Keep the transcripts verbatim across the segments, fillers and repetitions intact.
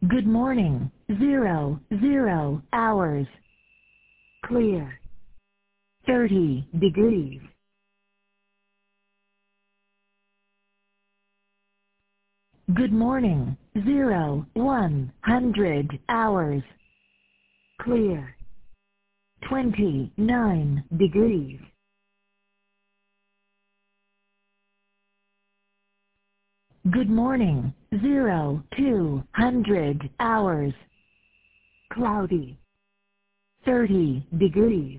Good morning. Zero, zero hours. Clear. Thirty degrees. Good morning. Zero, one hundred hours. Clear. Twenty-nine degrees. Good morning. Zero, two hundred hours. Cloudy. Thirty degrees.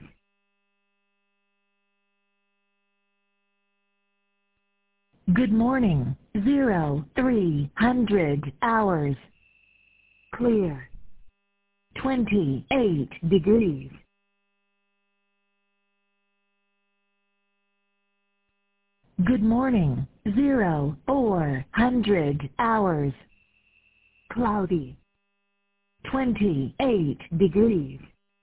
Good morning. Zero, three hundred hours. Clear. Twenty-eight degrees. Good morning. Zero, four hundred hours. Cloudy. Twenty-eight degrees.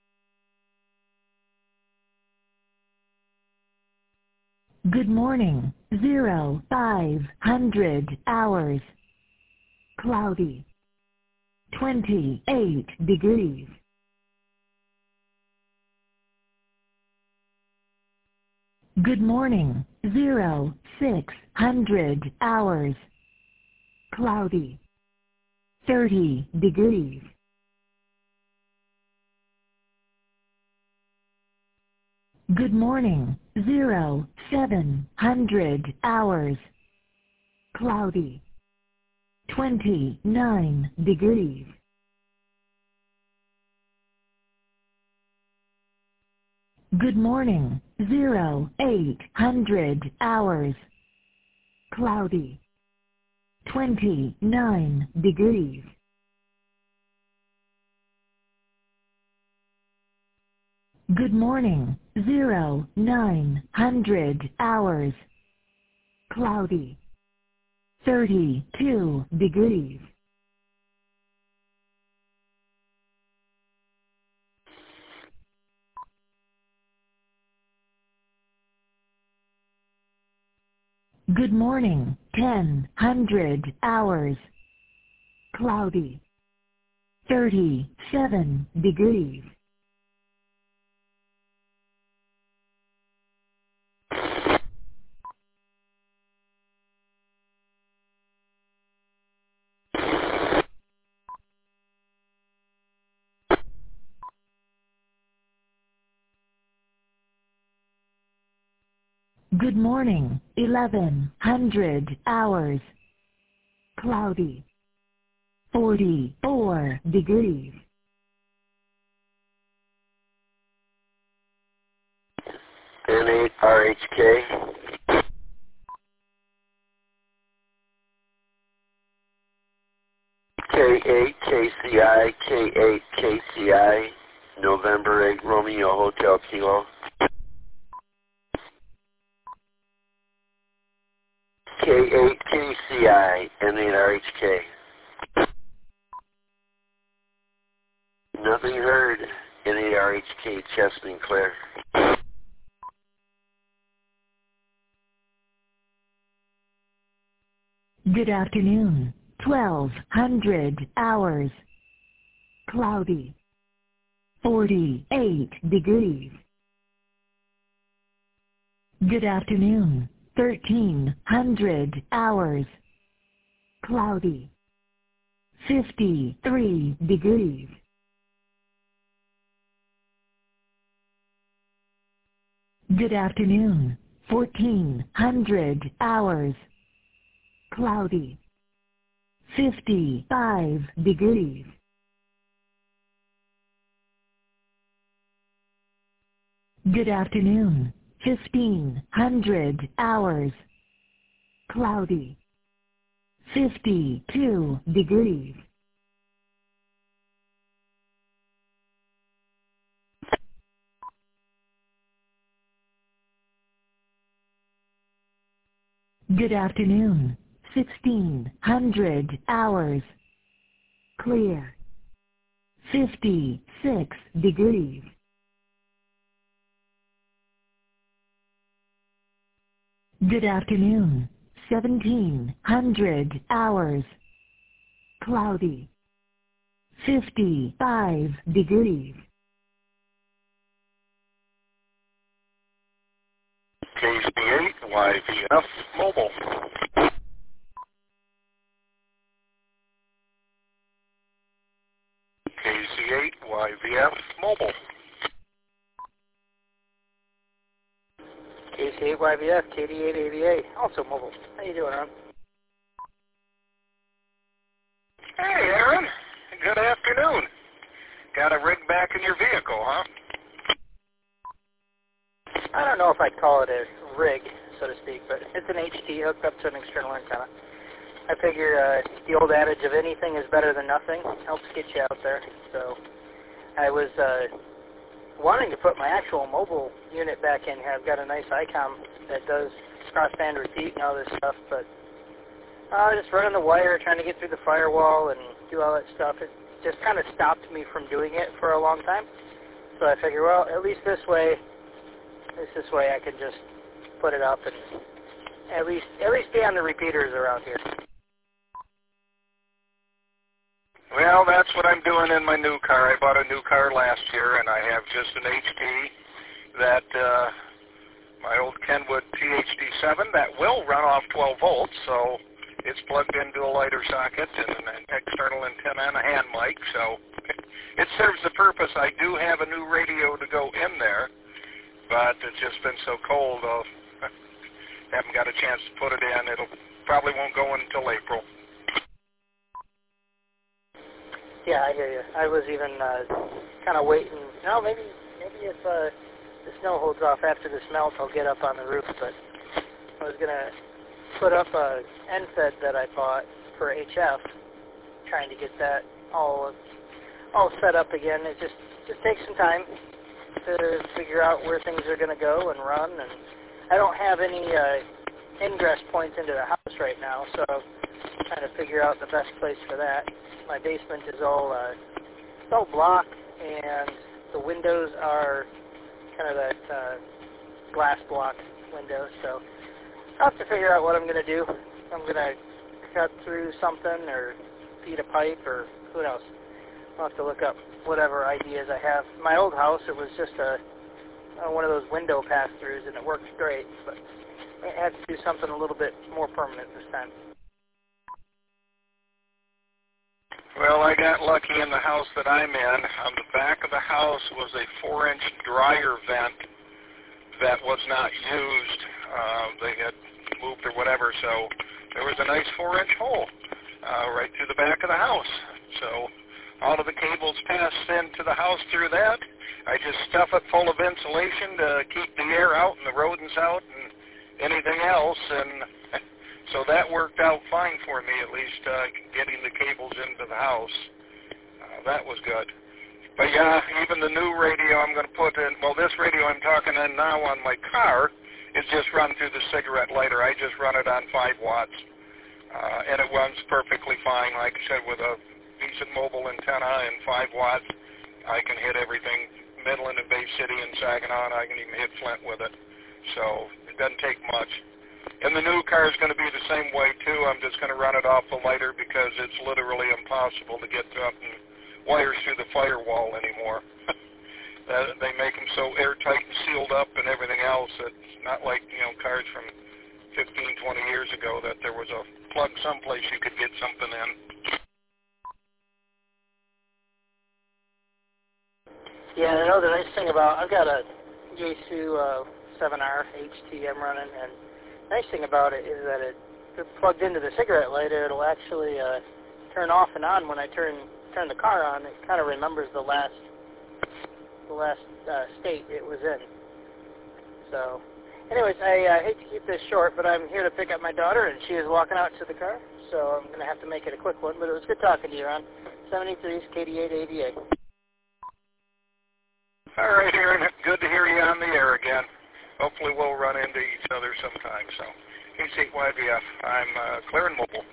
Good morning. Zero, five hundred hours. Cloudy. Twenty-eight degrees. Good morning. Zero, six hundred hours. Cloudy. Thirty degrees. Good morning. Zero, seven hundred hours. Cloudy. Twenty-nine degrees. Good morning. Zero, eight hundred hours. Cloudy. Twenty-nine degrees. Good morning. Zero, nine hundred hours. Cloudy. Thirty-two degrees. Good morning. Ten hundred hours. Cloudy. Thirty-seven degrees. Good morning. Eleven hundred hours. Cloudy. Forty-four degrees. N eight R H K. K eight K C I, K eight K C I, November eight Romeo Hotel Kilo. K eight K C I, N eight R H K. Nothing heard, N eight R H K, Chestnut Claire. Good afternoon. Twelve hundred hours. Cloudy. Forty-eight degrees. Good afternoon. Thirteen hundred hours. Cloudy. Fifty-three degrees. Good afternoon. Fourteen hundred hours. Cloudy. Fifty-five degrees. Good afternoon. Fifteen hundred hours. Cloudy. Fifty-two degrees. Good afternoon. Sixteen hundred hours. Clear. Fifty-six degrees. Good afternoon. Seventeen hundred hours. Cloudy. fifty-five degrees. K C eight Y V F Mobile. K C eight Y V F Mobile. K C eight Y V F, K D eight A V A, also mobile. How you doing, Ron? Hey, Aaron. Good afternoon. Got a rig back in your vehicle, huh? I don't know if I'd call it a rig, so to speak, but it's an H T hooked up to an external antenna. I figure uh, the old adage of anything is better than nothing helps get you out there. So I was uh, wanting to put my actual mobile unit back in here. I've got a nice ICOM that does crossband repeat and all this stuff, but uh, just running the wire, trying to get through the firewall and do all that stuff, it just kind of stopped me from doing it for a long time. So I figure, well, at least this way, at least this way I can just put it up and at least at least be on the repeaters around here. Well, that's what I'm doing in my new car. I bought a new car last year, and I have just an H T that, uh, my old Kenwood T H D seven, that will run off twelve volts, so it's plugged into a lighter socket and an external antenna and a hand mic, so it serves the purpose. I do have a new radio to go in there, but it's just been so cold, I haven't got a chance to put it in. It'll probably won't go in until April. Yeah, I hear you. I was even uh, kind of waiting. No, maybe maybe if uh, the snow holds off after this melt, I'll get up on the roof. But I was gonna put up a N FED that I bought for H F, trying to get that all all set up again. It just just takes some time to figure out where things are gonna go and run. And I don't have any uh, ingress points into the house right now, so I'm trying to figure out the best place for that. My basement is all uh, it's all block, and the windows are kind of that uh, glass block windows. So I'll have to figure out what I'm going to do. I'm going to cut through something or feed a pipe or who knows. I'll have to look up whatever ideas I have. My old house, it was just a uh, one of those window pass-throughs, and it worked great, but I had to do something a little bit more permanent this time. Well, I got lucky in the house that I'm in. On the back of the house was a four-inch dryer vent that was not used. Uh, they had moved or whatever, so there was a nice four-inch hole uh, right through the back of the house. So all of the cables pass into the house through that. I just stuff it full of insulation to keep the air out and the rodents out and anything else, and so that worked out fine for me, at least uh, getting the cables into the house. Uh, that was good. But yeah, even the new radio I'm going to put in, well, this radio I'm talking in now on my car is just run through the cigarette lighter. I just run it on five watts, uh, and it runs perfectly fine. Like I said, with a decent mobile antenna and five watts, I can hit everything, Midland and Bay City and Saginaw, and I can even hit Flint with it. So it doesn't take much. And the new car is going to be the same way, too. I'm just going to run it off the lighter because it's literally impossible to get up and wires through the firewall anymore. uh, they make them so airtight and sealed up and everything else. It's not like, you know, cars from fifteen, twenty years ago that there was a plug someplace you could get something in. Yeah, I know the nice thing about, I've got a Yaesu uh, seven R H T I'm running, and the nice thing about it is that it, if it's plugged into the cigarette lighter, it'll actually uh, turn off and on when I turn turn the car on. It kind of remembers the last the last uh, state it was in. So, anyways, I uh, hate to keep this short, but I'm here to pick up my daughter, and she is walking out to the car, so I'm going to have to make it a quick one. But it was good talking to you, Ron. seventy-three is K D eight A V A. All right, Aaron. Good to hear you on the air again. Hopefully we'll run into each other sometime. So, K C eight Y V F, I'm uh, clear and mobile.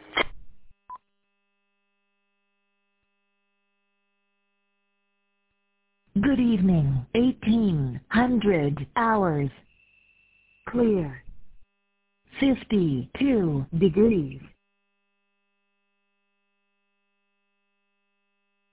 Good evening. eighteen hundred hours. Clear. fifty-two degrees.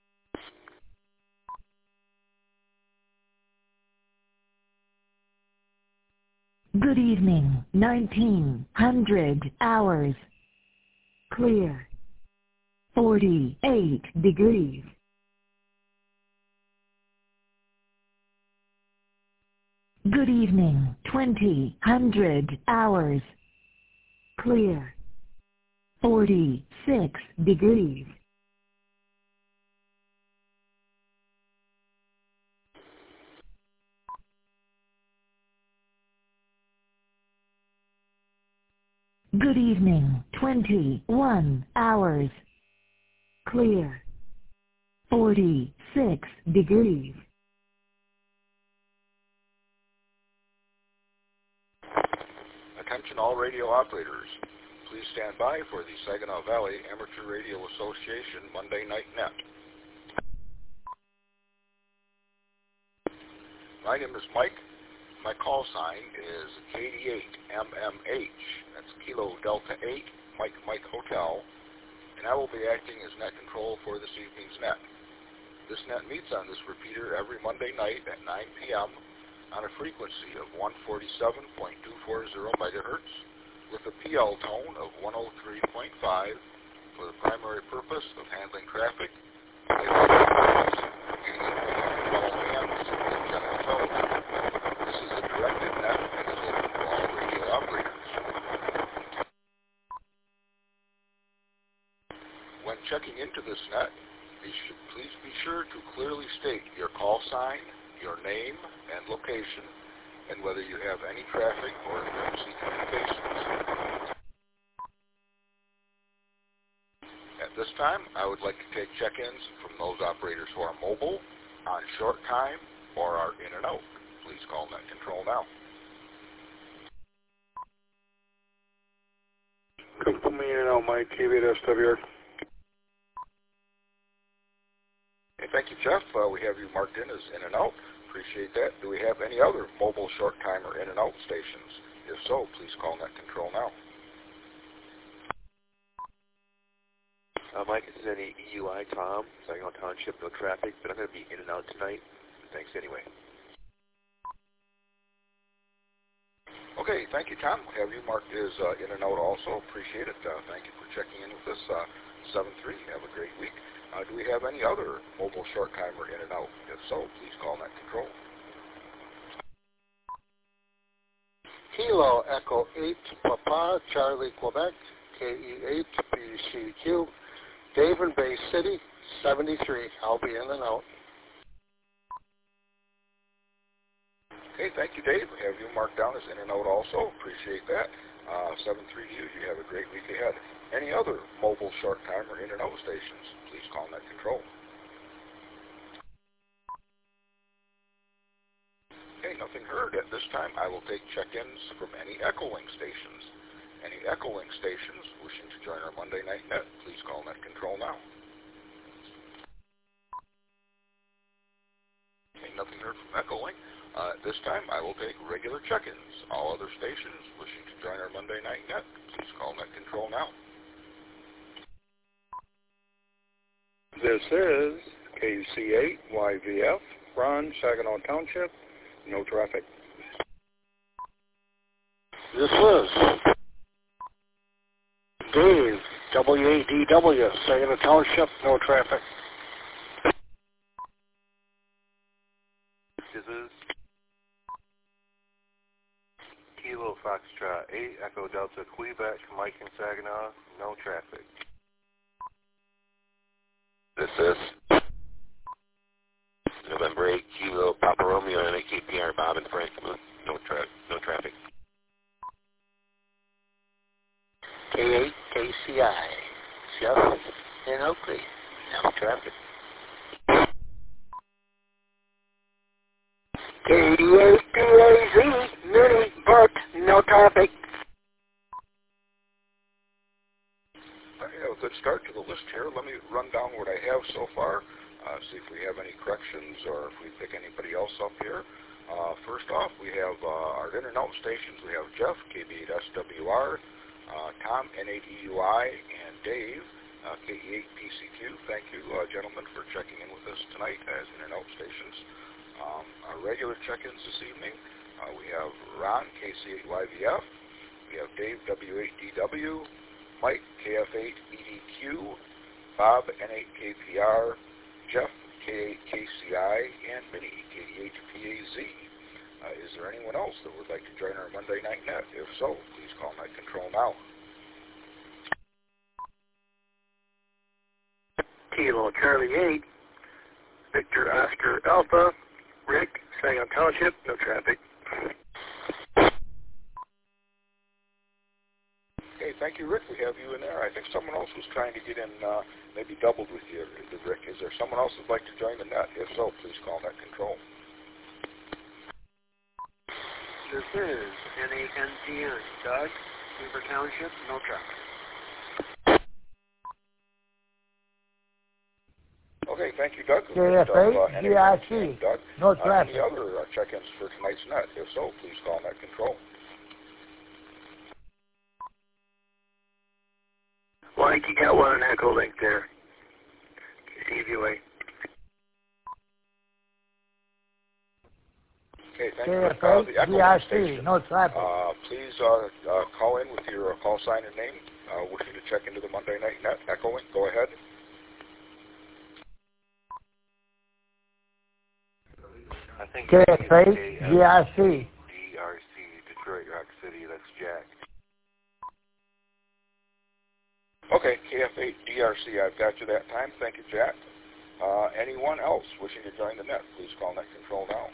Good evening, nineteen hundred hours. Clear. forty-eight degrees. Good evening, twenty hundred hours. Clear. forty-six degrees. Good evening, twenty-one hours. Clear. forty-six degrees. Attention all radio operators. Please stand by for the Saginaw Valley Amateur Radio Association Monday Night Net. My name is Mike. My call sign is K D eight M M H. That's Kilo Delta eight, Mike Mike Hotel. And I will be acting as net control for this evening's net. This net meets on this repeater every Monday night at nine p.m. on a frequency of one forty-seven point two four zero megahertz with a P L tone of one oh three point five for the primary purpose of handling traffic, getting information from all hands, and general telephone. This is a directed net and is open to all radio operators. When checking into this net, please be sure to clearly state your call sign, your name and location, and whether you have any traffic or emergency communications. At this time, I would like to take check-ins from those operators who are mobile, on short time, or are in and out. Please call net control now. Come put me in and out, Mike, K V eight S W R. Hey, thank you, Jeff. Uh, we have you marked in as in and out. Appreciate that. Do we have any other mobile short time or in and out stations? If so, please call net control now. Uh, Mike, this is any E U I, Tom, Saginaw Township, no traffic, but I'm going to be in and out tonight. Thanks anyway. Okay, thank you, Tom. We have you marked as uh, in and out also. Appreciate it. Uh, thank you for checking in with us. Uh, seven three, have a great week. Uh, do we have any other mobile short timer in and out? If so, please call net control. Kilo Echo eight Papa Charlie Quebec K E eight B C Q Dave in Bay City seventy-three. I'll be in and out. Okay, thank you, Dave. We have you marked down as in and out also. Appreciate that. Uh, seven three to you. You have a great week ahead. Any other mobile short timer in and out stations? Please call net control. Okay, nothing heard. At this time, I will take check-ins from any Echolink stations. Any Echolink stations wishing to join our Monday Night Net, please call net control now. Okay, nothing heard from Echolink. Uh, at this time, I will take regular check-ins. All other stations wishing to join our Monday Night Net, please call net control now. This is K C eight Y V F, Ron, Saginaw Township, no traffic. This is Dave, W A D W, Saginaw Township, no traffic. This is Kilo Foxtrot eight, Echo Delta Quebec, Mike in Saginaw, no traffic. This is November eighth, Kilo Papa Romeo and K P R Bob and Franklin. No, tra no traffic. K eight K C I, Jeff in Oakley, no traffic. K eighty-eight P A Z, Mooney, Burke, no traffic. We have a good start to the list here. Let me run down what I have so far, uh, see if we have any corrections or if we pick anybody else up here. Uh, first off, we have uh, our in and out stations. We have Jeff, K B eight S W R, uh, Tom, N eight E U I, and Dave, uh, K E eight P C Q. Thank you, uh, gentlemen, for checking in with us tonight as in and out stations. Um, our regular check-ins this evening, Uh, we have Ron, K C eight Y V F. We have Dave, W eight D W. Mike, K F eight E D Q. Bob, N eight K P R. Jeff, K eight K C I. And Minnie, K D eight P A Z. Uh, is there anyone else that would like to join our Monday Night Net? If so, please call Night Control now. Kilo Charlie eight, Victor Oscar Alpha, Rick, Saginaw Township, no traffic. Okay, thank you, Rick. We have you in there. I think someone else was trying to get in, uh, maybe doubled with you, Rick. Is there someone else who'd like to join the net? If so, please call Net Control. This is N A N T N, Doug, Beaver Township, no traffic. Okay, thank you, Doug. K F eight, G I C, no traffic. Uh, any other uh, check-ins for tonight's net? If so, please call Net Control. Mike, you got one on Echo Link there. C V A. Okay, thank K you. F Uh, eight, the Echo G I Link C, station. no traffic. Uh, please uh, uh, call in with your uh, call sign and name. Uh, wishing to check into the Monday Night Net. Echo Link, go ahead. I think K F eight, G I C. D R C, Detroit Rock City, that's Jack. Okay, K F eight D R C, I've got you that time. Thank you, Jack. Uh, anyone else wishing to join the net, please call Net Control now.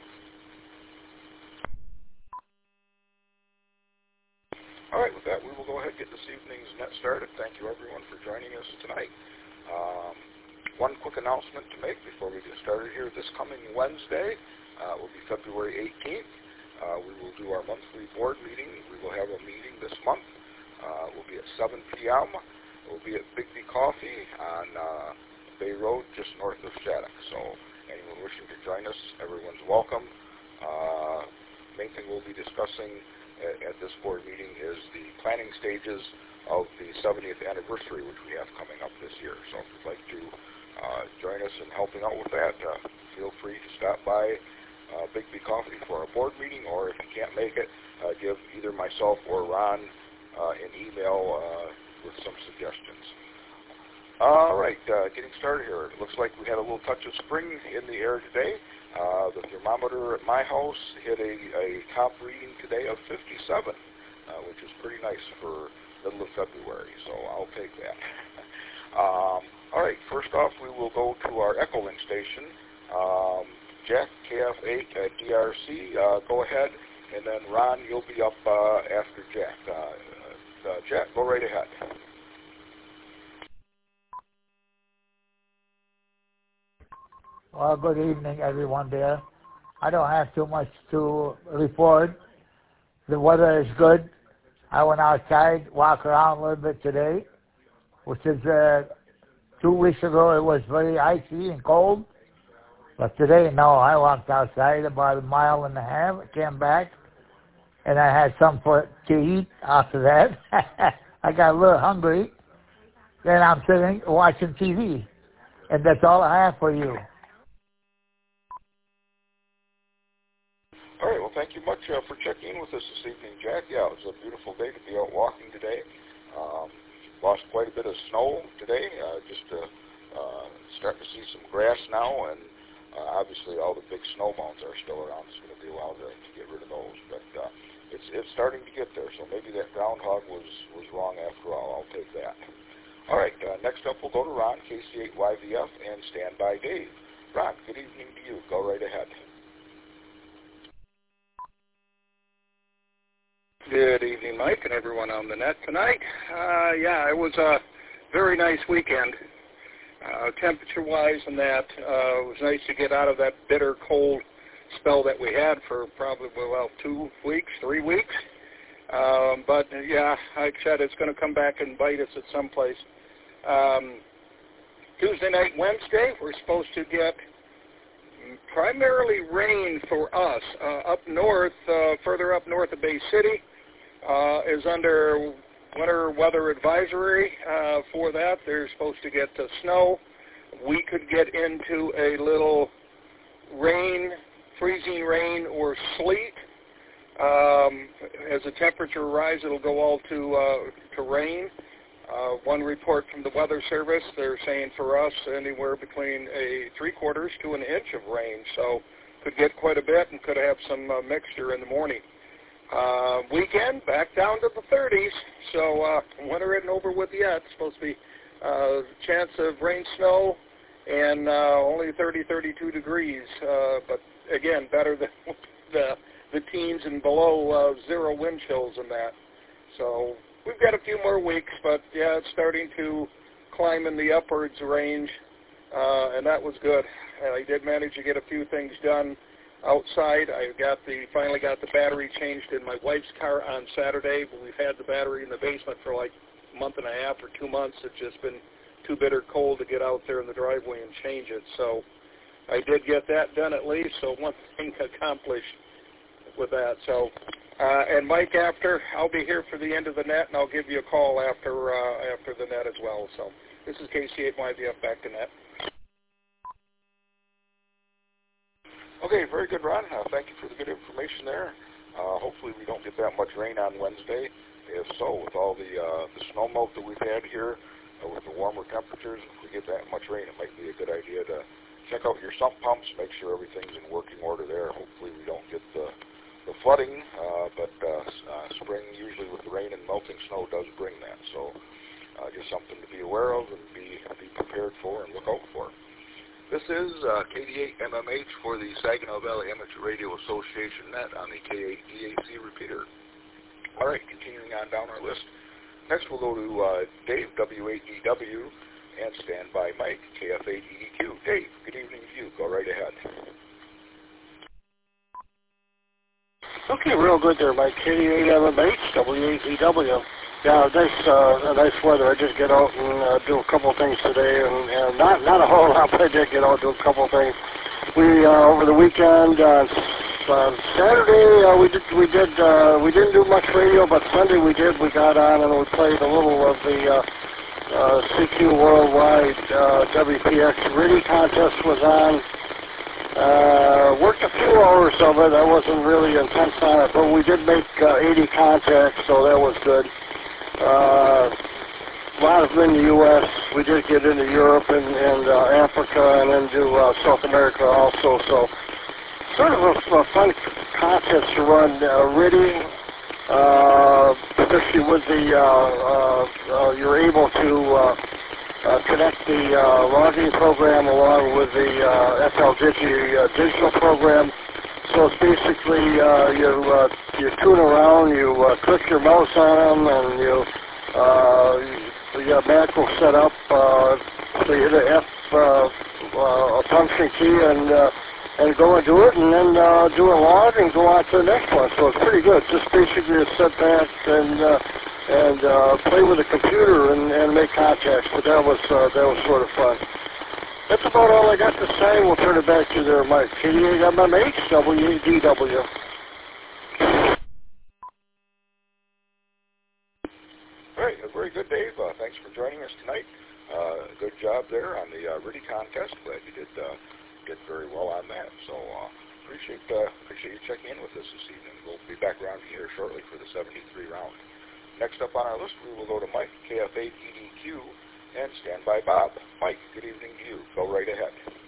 All right, with that, we will go ahead and get this evening's net started. Thank you, everyone, for joining us tonight. Um, one quick announcement to make before we get started here. This coming Wednesday uh, will be February eighteenth. Uh, we will do our monthly board meeting. We will have a meeting this month. Uh, it will be at seven p m It will be at Bigby Coffee on uh, Bay Road, just north of Shattuck. So anyone wishing to join us, everyone's welcome. Uh, main thing we'll be discussing at, at this board meeting is the planning stages of the seventieth anniversary, which we have coming up this year. So if you'd like to uh, join us in helping out with that, uh, feel free to stop by uh, Bigby Coffee for a board meeting, or if you can't make it, uh, give either myself or Ron uh, an email uh, with some suggestions. All right, uh, getting started here. It looks like we had a little touch of spring in the air today. Uh, the thermometer at my house hit a, a top reading today of fifty-seven, uh, which is pretty nice for middle of February, so I'll take that. um, all right, first off, we will go to our Echolink station. Um, Jack, K F eight at D R C, uh, go ahead, and then Ron, you'll be up uh, after Jack. Uh, uh, Jack, go right ahead. Well, good evening, everyone there. I don't have too much to report. The weather is good. I went outside, walked around a little bit today, which is uh, two weeks ago it was very icy and cold. But today, no, I walked outside about a mile and a half, came back, and I had something for, to eat after that. I got a little hungry. Then I'm sitting watching T V. And that's all I have for you. All right, well, thank you much uh, for checking in with us this evening, Jack. Yeah, it was a beautiful day to be out walking today. Um, lost quite a bit of snow today. Uh, just uh, uh, starting to see some grass now, and uh, obviously all the big snow mounds are still around. It's going to be a while to, to get rid of those, but uh, it's it's starting to get there. So maybe that groundhog was was wrong after all. I'll take that. All right, uh, next up we'll go to Ron, K C eight Y V F, and Standby Dave. Ron, good evening to you. Go right ahead. Good evening, Mike, and everyone on the net tonight. Uh, yeah, it was a very nice weekend. Uh, temperature-wise and that, uh, it was nice to get out of that bitter cold spell that we had for probably, well, two weeks, three weeks. Um, but, yeah, like I said, it's going to come back and bite us at some place. Um, Tuesday night, Wednesday, we're supposed to get primarily rain for us. Uh, up north, uh, further up north of Bay City, uh, is under winter weather advisory uh, for that. They're supposed to get uh, snow. We could get into a little rain, freezing rain or sleet Um, as the temperature rises, it'll go all to uh, to rain. Uh, one report from the Weather Service, they're saying for us anywhere between a three quarters to an inch of rain, so could get quite a bit and could have some uh, mixture in the morning. Uh, weekend, back down to the thirties, so uh, winter isn't over with yet. It's supposed to be uh, chance of rain, snow, and uh, only thirty, thirty-two degrees, uh, but again, better than the, the teens and below uh, zero wind chills and that. So we've got a few more weeks, but yeah, it's starting to climb in the upwards range, uh, and that was good. And I did manage to get a few things done outside. I got the finally got the battery changed in my wife's car on Saturday, but we've had the battery in the basement for like a month and a half or two months. It's just been too bitter cold to get out there in the driveway and change it. So I did get that done at least, so one thing accomplished with that. So, uh, and Mike, after, I'll be here for the end of the net, and I'll give you a call after uh, after the net as well. So this is K C eight Y V F back to net. Okay, very good, Ron. Uh, thank you for the good information there. Uh, hopefully we don't get that much rain on Wednesday. If so, with all the uh, the snow melt that we've had here, uh, with the warmer temperatures, if we get that much rain, it might be a good idea to check out your sump pumps, make sure everything's in working order there. Hopefully we don't get the, the flooding, uh, but uh, uh, spring, usually with the rain and melting snow, does bring that. So uh, just something to be aware of and be, be prepared for and look out for. This is uh, K D eight M M H for the Saginaw Valley Amateur Radio Association net on the K eight D A C repeater. All right, continuing on down our list. Next we'll go to uh, Dave, W eight E W, and Standby Mike, K F eight E D Q. Dave, good evening to you. Go right ahead. Okay, real good there, Mike. K D eight M M H, W eight E W. Yeah, nice, uh, nice weather. I just get out and uh, do a couple things today, and, and not not a whole lot, but I did get out and do a couple things. We uh, over the weekend, uh, uh, Saturday uh, we did we did uh, we didn't do much radio, but Sunday we did. We got on and we played a little of the uh, uh, C Q Worldwide uh, W P X Riddy contest was on. Uh, worked a few hours of it. I wasn't really intense on it, but we did make uh, eighty contacts, so that was good. Uh, a lot of them in the U S We did get into Europe and, and uh, Africa and into uh, South America also. So sort of a, a fun contest to run. Uh, Riddy, uh, especially with the, uh, uh, uh, you're able to uh, uh, connect the uh, logging program along with the uh, F L Digi uh, digital program. So it's basically uh, you uh, you tune around, you uh, click your mouse on them, and you uh, you got macro set up. Uh, so you hit a F uh, uh, a function key and uh, and go and do it, and then uh, do a log and go on to the next one. So it's pretty good. Just basically a set back and uh, and uh, play with the computer and, and make contacts. But that was uh, that was sort of fun. That's about all I got to say. We'll turn it back to there, Mike. K D eight M M H, W eight D W. All right, very good, Dave. Uh, thanks for joining us tonight. Uh, good job there on the uh, Riddy contest. Glad you did uh, did very well on that. So uh, appreciate uh, appreciate you checking in with us this evening. We'll be back around here shortly for the seventy-three round. Next up on our list, we will go to Mike, K F eight E D Q. And Standby Bob. Mike, good evening to you. Go right ahead.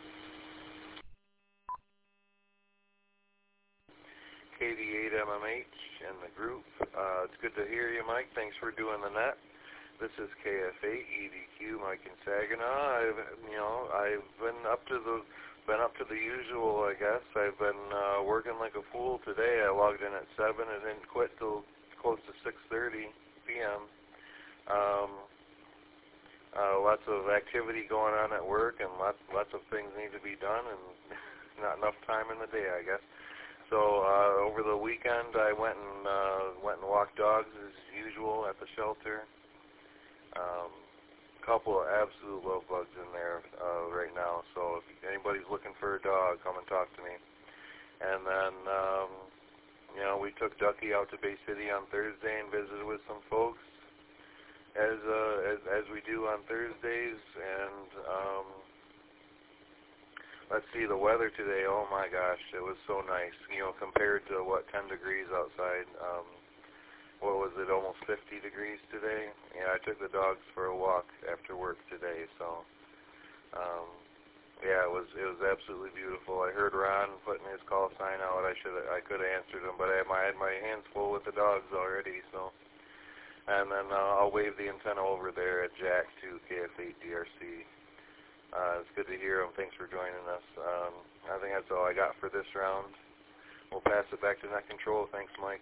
K D eight M M H and the group. Uh, it's good to hear you, Mike. Thanks for doing the net. This is K F eight E D Q, Mike in Saginaw. I've, you know, I've been up to the been up to the usual, I guess. I've been uh, working like a fool today. I logged in at seven and didn't quit till close to six thirty p m Um, Uh, lots of activity going on at work, and lots lots of things need to be done, and not enough time in the day, I guess. So uh, over the weekend, I went and uh, went and walked dogs as usual at the shelter. Um, a couple of absolute love bugs in there uh, right now. So if anybody's looking for a dog, come and talk to me. And then um, you know, we took Ducky out to Bay City on Thursday and visited with some folks. As, uh, as as we do on Thursdays, and um, let's see, the weather today, oh my gosh, it was so nice. You know, compared to, what, ten degrees outside. Um, what was it, almost fifty degrees today? Yeah, I took the dogs for a walk after work today, so, um, yeah, it was it was absolutely beautiful. I heard Ron putting his call sign out. I should I could have answered him, but I had my, I had my hands full with the dogs already, so. And then uh, I'll wave the antenna over there at Jack, too, K F eight D R C. Uh, it's good to hear him. Thanks for joining us. Um, I think that's all I got for this round. We'll pass it back to Net Control. Thanks, Mike.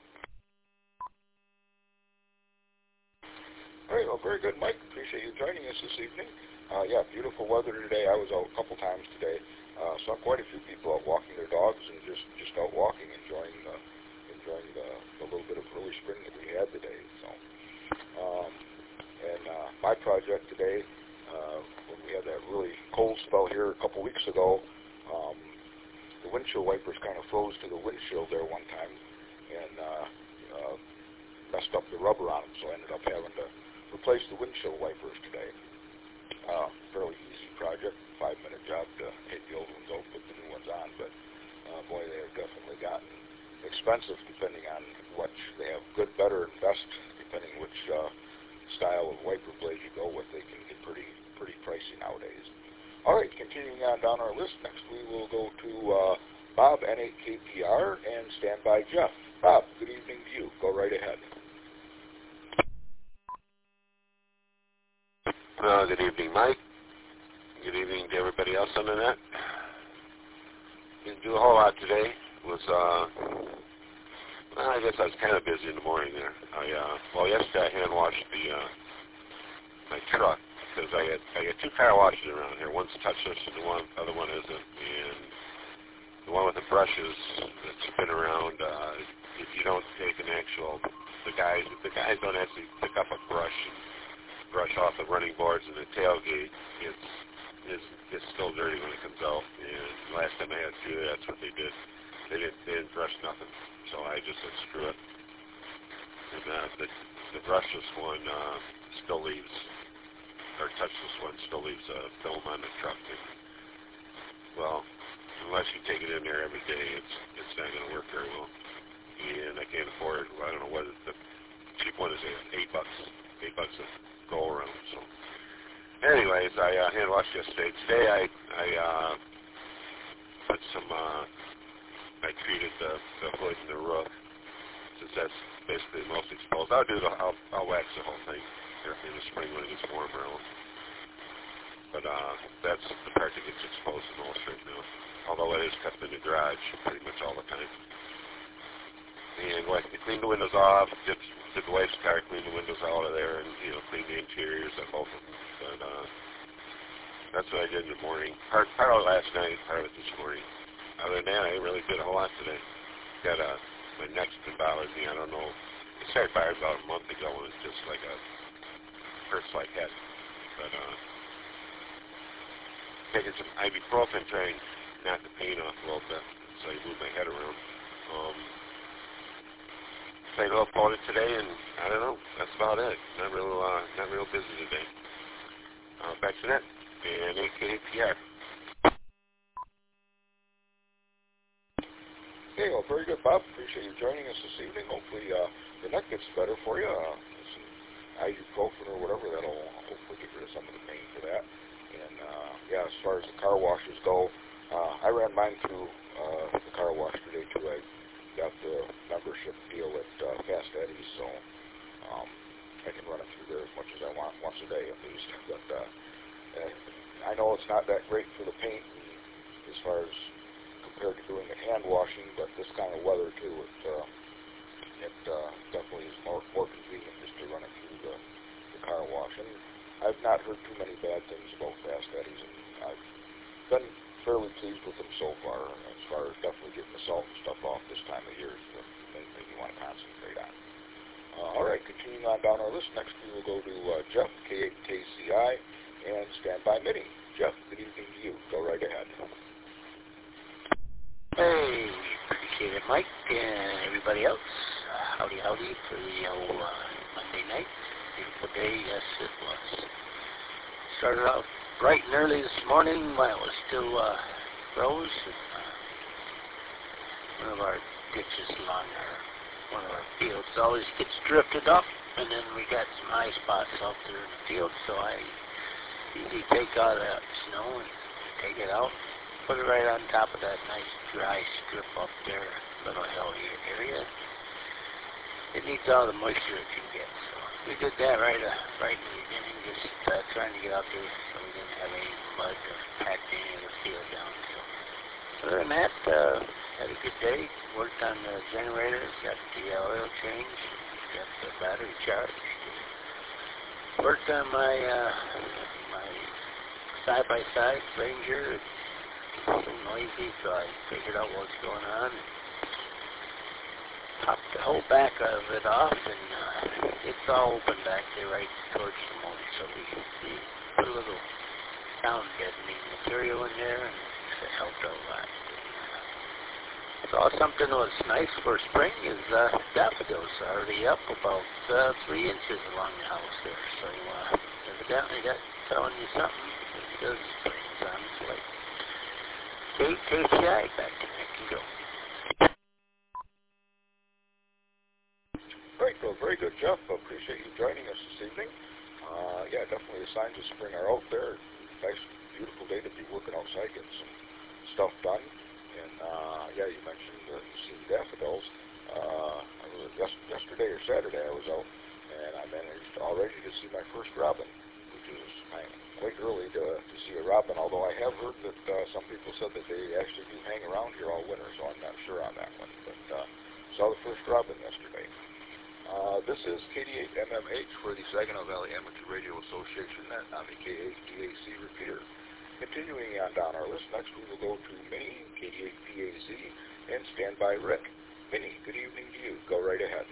All right, well, very good, Mike. Appreciate you joining us this evening. Uh, yeah, beautiful weather today. I was out a couple times today. Uh, saw quite a few people out walking their dogs and just, just out walking, enjoying the, enjoying the, the little bit of early spring that we had today. So, um, and uh, my project today, uh, when we had that really cold spell here a couple weeks ago, um, the windshield wipers kind of froze to the windshield there one time and uh, uh, messed up the rubber on them, so I ended up having to replace the windshield wipers today. Uh, fairly easy project, five-minute job to take the old ones out, put the new ones on, but uh, boy, they have definitely gotten expensive depending on what they have. Good, better, and best, depending which uh, style of wiper blade you go with. They can get pretty, pretty pricey nowadays. All right, continuing on down our list, next we will go to uh, Bob, N eight K P R, and stand by Jeff. Bob, good evening to you. Go right ahead. Uh, good evening, Mike. Good evening to everybody else on the net. Didn't do a whole lot today. Was uh, well, I guess I was kind of busy in the morning there. I uh, well, yesterday I hand washed the uh, my truck because I got I got two car washes around here. One's touchless and the one other one isn't. And the one with the brushes that spin around, uh, if you don't take an actual, the guys the guys don't actually pick up a brush and brush off the running boards and the tailgate, it's, it's, it's still dirty when it comes out. And last time I had to do that, that's what they did. They didn't, they didn't brush nothing. So I just said, screw it. And uh, the, the brushless one uh, still leaves, or touchless one still leaves a film on the truck. And, well, unless you take it in there every day, it's, it's not going to work very well. And I can't afford, I don't know what the cheap one is, eight bucks, eight bucks a go around. So, anyways, I uh, hand washed yesterday. Today, I I uh, put some. Uh, I treated the, the hood and the roof, since that's basically the most exposed. I'll do the. I'll, I'll wax the whole thing here in the spring when it gets warmer. But uh, that's the part that gets exposed the most right now. Although it is kept in the garage pretty much all the time. And go ahead and clean the windows off. Did, did the wife's car, clean the windows out of there, and you know, clean the interiors of both of them. But uh, that's what I did in the morning. Part, part of it last night, part of it this morning. Other than that, I really did a whole lot today. Got a my neck's been bothering me. I don't know. It started bothering about a month ago, and it's just like a hurts like head. But uh, taking some ibuprofen, trying to knock the pain off a little bit, so I move my head around. Um, Played a little opponent today, and I don't know. That's about it. Not real, uh, not real busy today. Uh, back to that, and A K P R. Okay, well, very good, Bob. Appreciate you joining us this evening. Hopefully, uh, the neck gets better for you. Uh, some ibuprofen or whatever, that'll hopefully get rid of some of the pain for that. And uh, yeah, as far as the car washes go, uh, I ran mine through uh, the car wash today too. I got the membership deal at uh, Fast Eddie's, so um, I can run it through there as much as I want, once a day at least. But uh, I know it's not that great for the paint as far as compared to doing the hand washing, but this kind of weather too, it, uh, it uh, definitely is more, more convenient just to run it through the, the car wash. And I've not heard too many bad things about Fast Eddie's, and I've been fairly pleased with them so far, as far as definitely getting the salt and stuff off this time of year is the main thing you want to concentrate on. Uh, all right, continuing on down our list, next we will go to uh, Jeff, K eight K C I, and Standby Mini. Jeff, good evening to you. Go right ahead. Hey, appreciate it, Mike, and everybody else. Howdy, howdy for the old uh, Monday night. Beautiful day, yes, it was. Started out bright and early this morning while it was still uh, froze. And, uh, one of our ditches along our, one of our fields always gets drifted up, and then we got some high spots out there in the field, so I usually take out that snow and take it out, put it right on top of that nice dry strip up there, little hilly area. It needs all the moisture it can get, so we did that right uh, right in the beginning, just uh, trying to get out there so we didn't have any mud or packed any of the field down. So other than that, uh, had a good day. Worked on the generators, got the oil change, got the battery charged. Worked on my uh, my side-by-side Ranger. It's so noisy, so I figured out what's going on. Popped the whole back of it off, and uh, it's all open back there right towards the motor. So we, we put a little sound deadening material in there, and it helped a lot. Saw something that was nice for spring is uh, daffodils already up about uh, three inches along the house there. So uh, evidently that's telling you something. Because spring's on its way. K K C I, back to Nick and Joe. Great, well, very good, Jeff. Appreciate you joining us this evening. Uh, yeah, definitely the signs of spring are out there. Nice, beautiful day to be working outside, getting some stuff done. And uh, yeah, you mentioned uh, seeing daffodils. Uh, I was just, yesterday or Saturday I was out, and I managed already to see my first robin, which is kind of quite early to, to see a robin. Although I have heard that uh, some people said that they actually do hang around here all winter, so I'm not sure on that one. But uh, saw the first robin yesterday. Uh, this is K D eight M M H for the Saginaw Valley Amateur Radio Association net on the K H D A C repeater. Continuing on down our list, next we will go to Minnie, K D eight P A Z, and stand by Rick. Minnie, good evening to you. Go right ahead.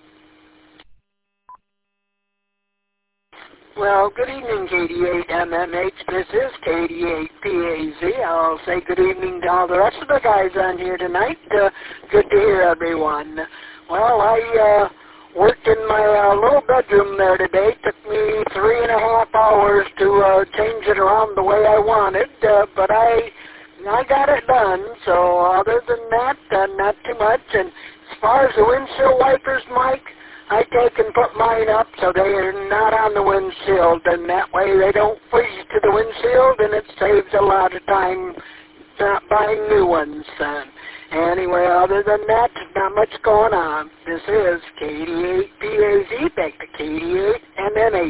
Well, good evening, K D eight M M H. This is K D eight P A Z. I'll say good evening to all the rest of the guys on here tonight. Uh, good to hear everyone. Well, I uh, worked in my uh, little bedroom there today. Took me three and a half hours to uh, change it around the way I wanted, uh, but I I got it done. So other than that, uh, not too much. And as far as the windshield wipers, Mike, I take and put mine up so they are not on the windshield, and that way they don't freeze to the windshield, and it saves a lot of time not buying new ones. Uh, anyway, other than that, not much going on. This is K D eight P A Z, back to K D eight M M H.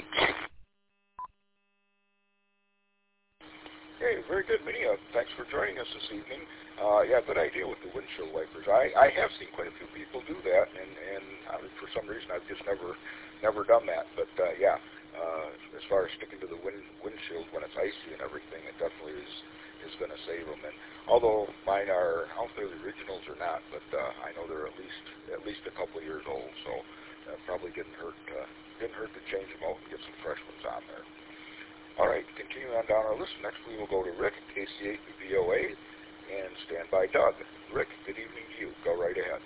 Hey, very good, Minnie. Uh, thanks for joining us this evening. Uh, yeah, good idea with the windshield wipers. I, I have seen quite a few people do that, and, and I mean, for some reason I've just never never done that. But uh, yeah, uh, as far as sticking to the wind, windshield when it's icy and everything, it definitely is is going to save them. And although mine are, I don't know if they're the originals or not, but uh, I know they're at least at least a couple of years old, so uh, probably didn't hurt uh, didn't hurt to change them out and get some fresh ones on there. All right, continuing on down our list, next we will go to Rick, K C eight V O A, and stand by Doug. Rick, good evening to you. Go right ahead.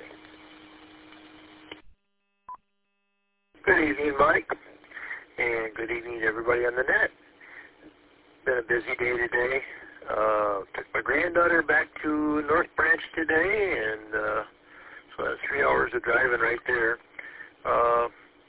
Good evening, Mike, and good evening to everybody on the net. Been a busy day today. Uh, took my granddaughter back to North Branch today, and uh, so that's three hours of driving right there. Uh,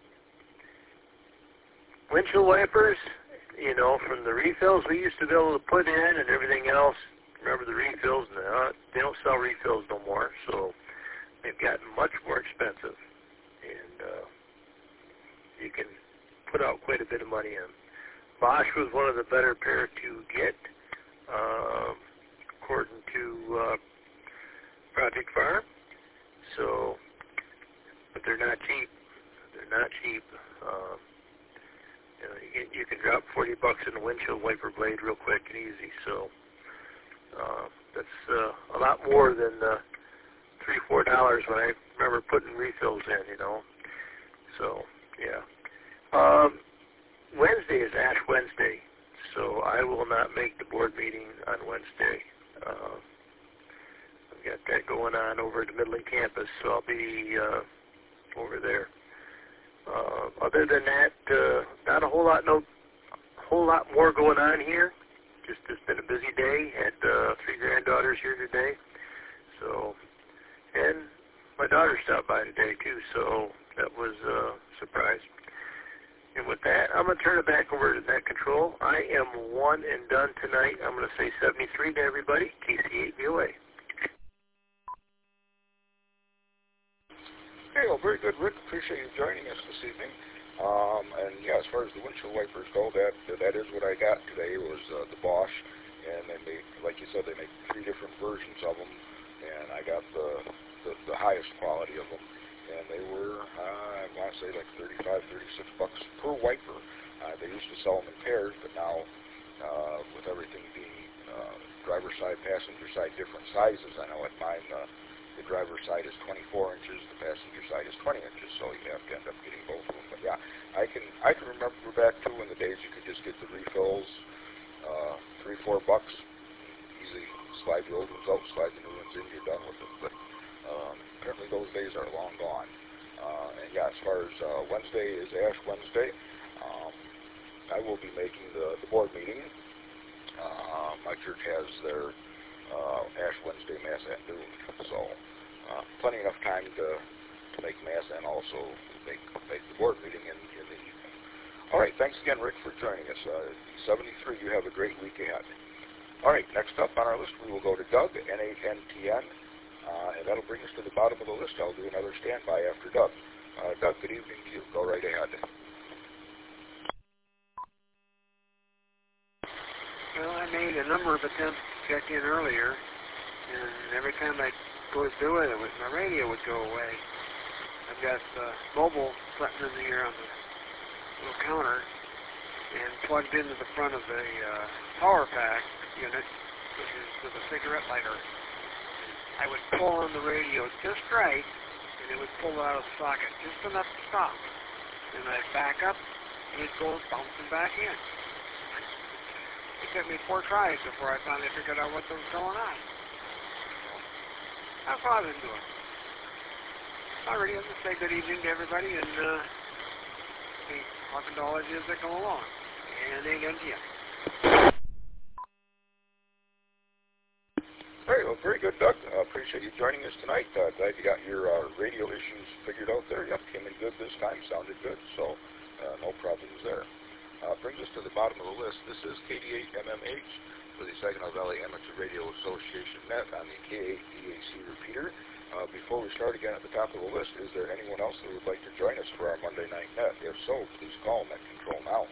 windshield wipers, you know, from the refills we used to be able to put in and everything else. Remember the refills? No, they don't sell refills no more, so they've gotten much more expensive, and uh, you can put out quite a bit of money in. Bosch was one of the better pair to get, um, according to uh, Project Farm. So, but they're not cheap. They're not cheap. Um, you know, you can, you can drop forty bucks in a windshield wiper blade real quick and easy. So. Uh, that's uh, a lot more than uh, three, four dollars when I remember putting refills in, you know. So, yeah. Um, Wednesday is Ash Wednesday, so I will not make the board meeting on Wednesday. Uh, I've got that going on over at the Midland campus, so I'll be uh, over there. Uh, other than that, uh, not a whole lot, no, whole lot more going on here. Just it's been a busy day. Had uh, three granddaughters daughter stopped by today too, so that was a surprise. And with that, I'm going to turn it back over to Net Control. I am one and done tonight. I'm going to say seventy-three to everybody. K C eight V O A. Okay, well, very good, Rick. Appreciate you joining us this evening. Um, and yeah, as far as the windshield wipers go, that that is what I got today was uh, the Bosch, and they make, like you said, they make three different versions of them, and I got the the, the highest quality of them, and they were uh, I want to say like thirty-five, thirty-six bucks per wiper. Uh, they used to sell them in pairs, but now uh, with everything being uh, driver's side, passenger side, different sizes, I know at mine. Uh, The driver's side is twenty-four inches, the passenger side is twenty inches, so you have to end up getting both of them. But yeah, I can I can remember back to in the days you could just get the refills, uh, three, four bucks, easy, slide the old ones out, slide the new ones in, you're done with them. But um, apparently those days are long gone. Uh, and yeah, as far as uh, Wednesday is Ash Wednesday, um, I will be making the, the board meeting. Uh, my church has their Uh, Ash Wednesday Mass at noon, so uh, plenty enough time to, to make Mass and also make make the board meeting in, in the evening. All right, thanks again, Rick, for joining us. Uh, seventy-three, you have a great week ahead. All right, next up on our list, we will go to Doug, N A N T N, uh, and that'll bring us to the bottom of the list. I'll do another standby after Doug. Uh, Doug, good evening to you. Go right ahead. Well, I made a number of attempts to check in earlier, and every time I go to do it, it was, my radio would go away. I've got uh, mobile sitting in here on the little counter and plugged into the front of the uh, power pack unit, which is with a cigarette lighter. I would pull on the radio just right, and it would pull out of the socket just enough to stop. And I'd back up, and it'd go bouncing back in. It took me four tries before I finally figured out what was going on. That's all I've been doing. Alrighty, I'm going to say good evening to everybody and uh, be talking to all of you as I go along. And again to you. Very well, very good, Doug. Uh, appreciate you joining us tonight. Uh, glad you got your uh, radio issues figured out there. Yep, came in good this time. Sounded good, so uh, no problems there. Uh, brings us to the bottom of the list. This is K D eight M M H for the Saginaw Valley Amateur Radio Association Net on the K eight D A C repeater. Uh, before we start again at the top of the list, is there anyone else that would like to join us for our Monday night net? If so, please call Net Control now.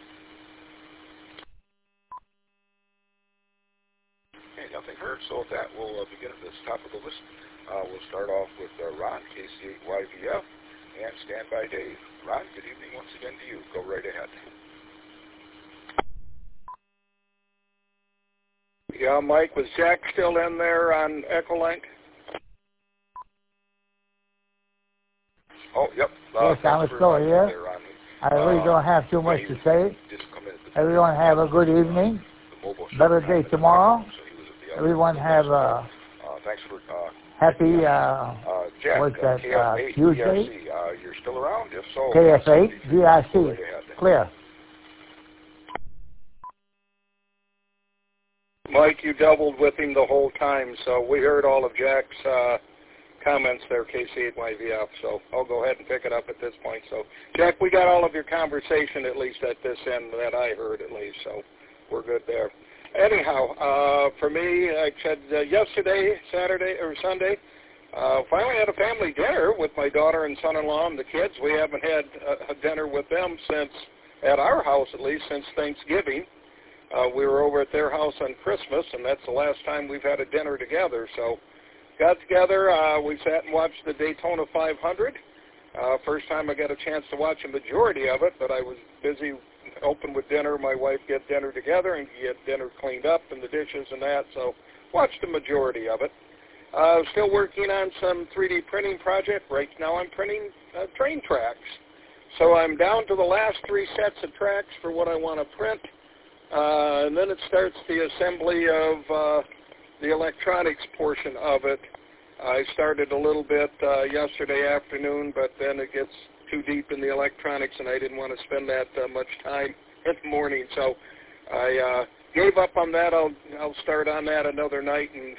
Okay, nothing heard. So with that, we'll uh, begin at the top of the list. Uh, we'll start off with uh, Ron, K C eight Y V F, and Standby Dave. Ron, good evening once again to you. Go right ahead. Yeah, Mike, was Jack still in there on Echolink? Oh, yep. Uh, yes, I'm still here. There, I really uh, don't have too much to say. Everyone have a good evening. Better day tomorrow. Everyone have a uh, thanks for, uh, happy, uh, uh, Jack, what's that, K F eight, uh, Tuesday? Uh, you're still around? If so, K F eight, D R C, clear. Mike, you doubled with him the whole time, so we heard all of Jack's uh, comments there, K C eight Y V F, so I'll go ahead and pick it up at this point. So, Jack, we got all of your conversation, at least at this end, that I heard at least, so we're good there. Anyhow, uh, for me, like I said uh, yesterday, Saturday, or Sunday, uh, finally had a family dinner with my daughter and son-in-law and the kids. We haven't had a, a dinner with them since, at our house at least, since Thanksgiving. Uh, we were over at their house on Christmas, and that's the last time we've had a dinner together. So got together. Uh, we sat and watched the Daytona five hundred. Uh, first time I got a chance to watch a majority of it, but I was busy helping with dinner. My wife get dinner together and get dinner cleaned up and the dishes and that, so watched the majority of it. Uh, still working on some three D printing project. Right now I'm printing uh, train tracks. So I'm down to the last three sets of tracks for what I want to print. Uh, and then it starts the assembly of uh, the electronics portion of it. I started a little bit uh, yesterday afternoon, but then it gets too deep in the electronics, and I didn't want to spend that uh, much time in the morning. So I uh, gave up on that. I'll, I'll start on that another night and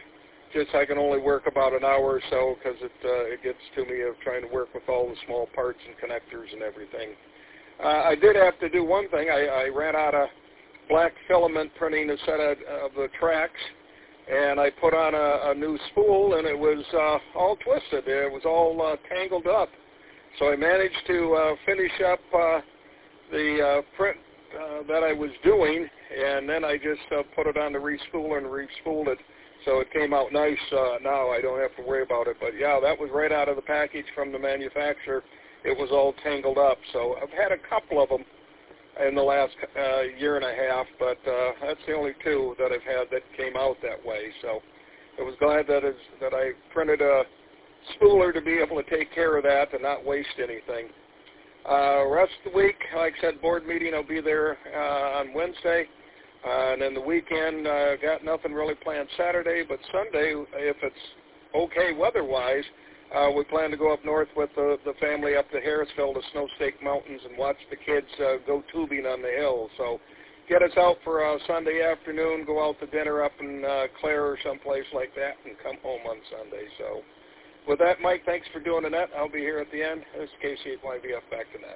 just I can only work about an hour or so because it uh, it gets to me of trying to work with all the small parts and connectors and everything. Uh, I did have to do one thing. I, I ran out of black filament printing a set of, of the tracks, and I put on a, a new spool, and it was uh, all twisted. It was all uh, tangled up. So I managed to uh, finish up uh, the uh, print uh, that I was doing, and then I just uh, put it on the respooler and respooled it. So it came out nice uh, now. I don't have to worry about it. But, yeah, that was right out of the package from the manufacturer. It was all tangled up. So I've had a couple of them in the last uh, year and a half, but uh, that's the only two that I've had that came out that way. So I was glad that, is, that I printed a spooler to be able to take care of that and not waste anything. Uh, rest of the week, like I said, board meeting, I'll be there uh, on Wednesday. Uh, and then the weekend, uh, got nothing really planned Saturday, but Sunday, if it's okay weather-wise, uh, we plan to go up north with the, the family up to Harrisville to Snow Stake Mountains and watch the kids uh, go tubing on the hill. So get us out for a Sunday afternoon, go out to dinner up in uh, Clare or someplace like that, and come home on Sunday. So with that, Mike, thanks for doing the net. I'll be here at the end. This is Casey at Y V F, back to net.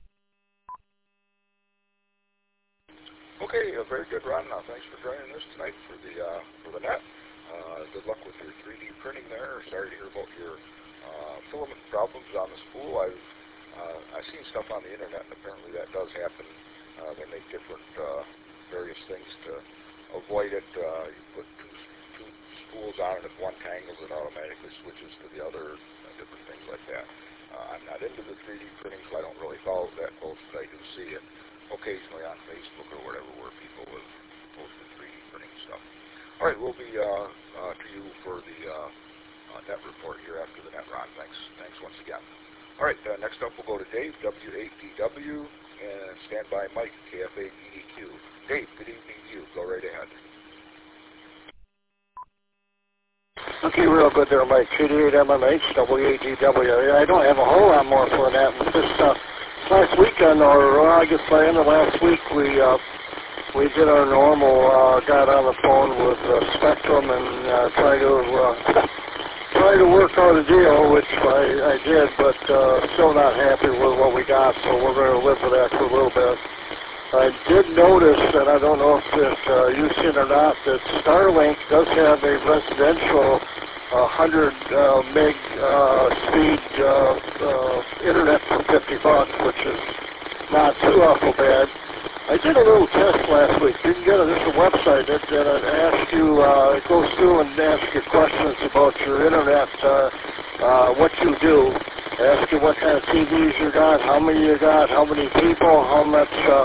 Okay, a very good run. Uh, thanks for joining us tonight for the uh, for the net. Uh, good luck with your three D printing there. Sorry to hear about your uh, filament problems on the spool. I've uh, I've seen stuff on the internet, and apparently that does happen. Uh, they make different uh, various things to avoid it. Uh, you put two, two spools on it. If one tangles, it automatically switches to the other. Uh, different things like that. Uh, I'm not into the three D printing, so I don't really follow that close, but I do see it occasionally on Facebook or whatever where people have posted three D printing stuff. All right, we'll be uh, uh, to you for the uh, uh, net report here after the net, Ron. Thanks, thanks once again. All right, uh, next up we'll go to Dave, W eight D W, and standby Mike, K F A E D Q. Dave, good evening to you. Go right ahead. Okay, real good there, Mike. C D eight M M H, W eight D W. I don't have a whole lot more for that, but this uh, last weekend, or uh, I guess by the end of last week, we uh, we did our normal, uh, got on the phone with uh, Spectrum and uh, try to uh, try to work out a deal, which I, I did, but uh, still not happy with what we got, so we're going to live with that for a little bit. I did notice, and I don't know if it, uh, you've seen it or not, that Starlink does have a residential one hundred uh, meg uh, speed uh, uh, internet for fifty bucks, which is not too awful bad. I did a little test last week. You can get it. There's a website that, that asks you, uh, it goes through and asks you questions about your internet, uh, uh, what you do. Ask you what kind of T Vs you got, how many you got, how many people, how much, uh,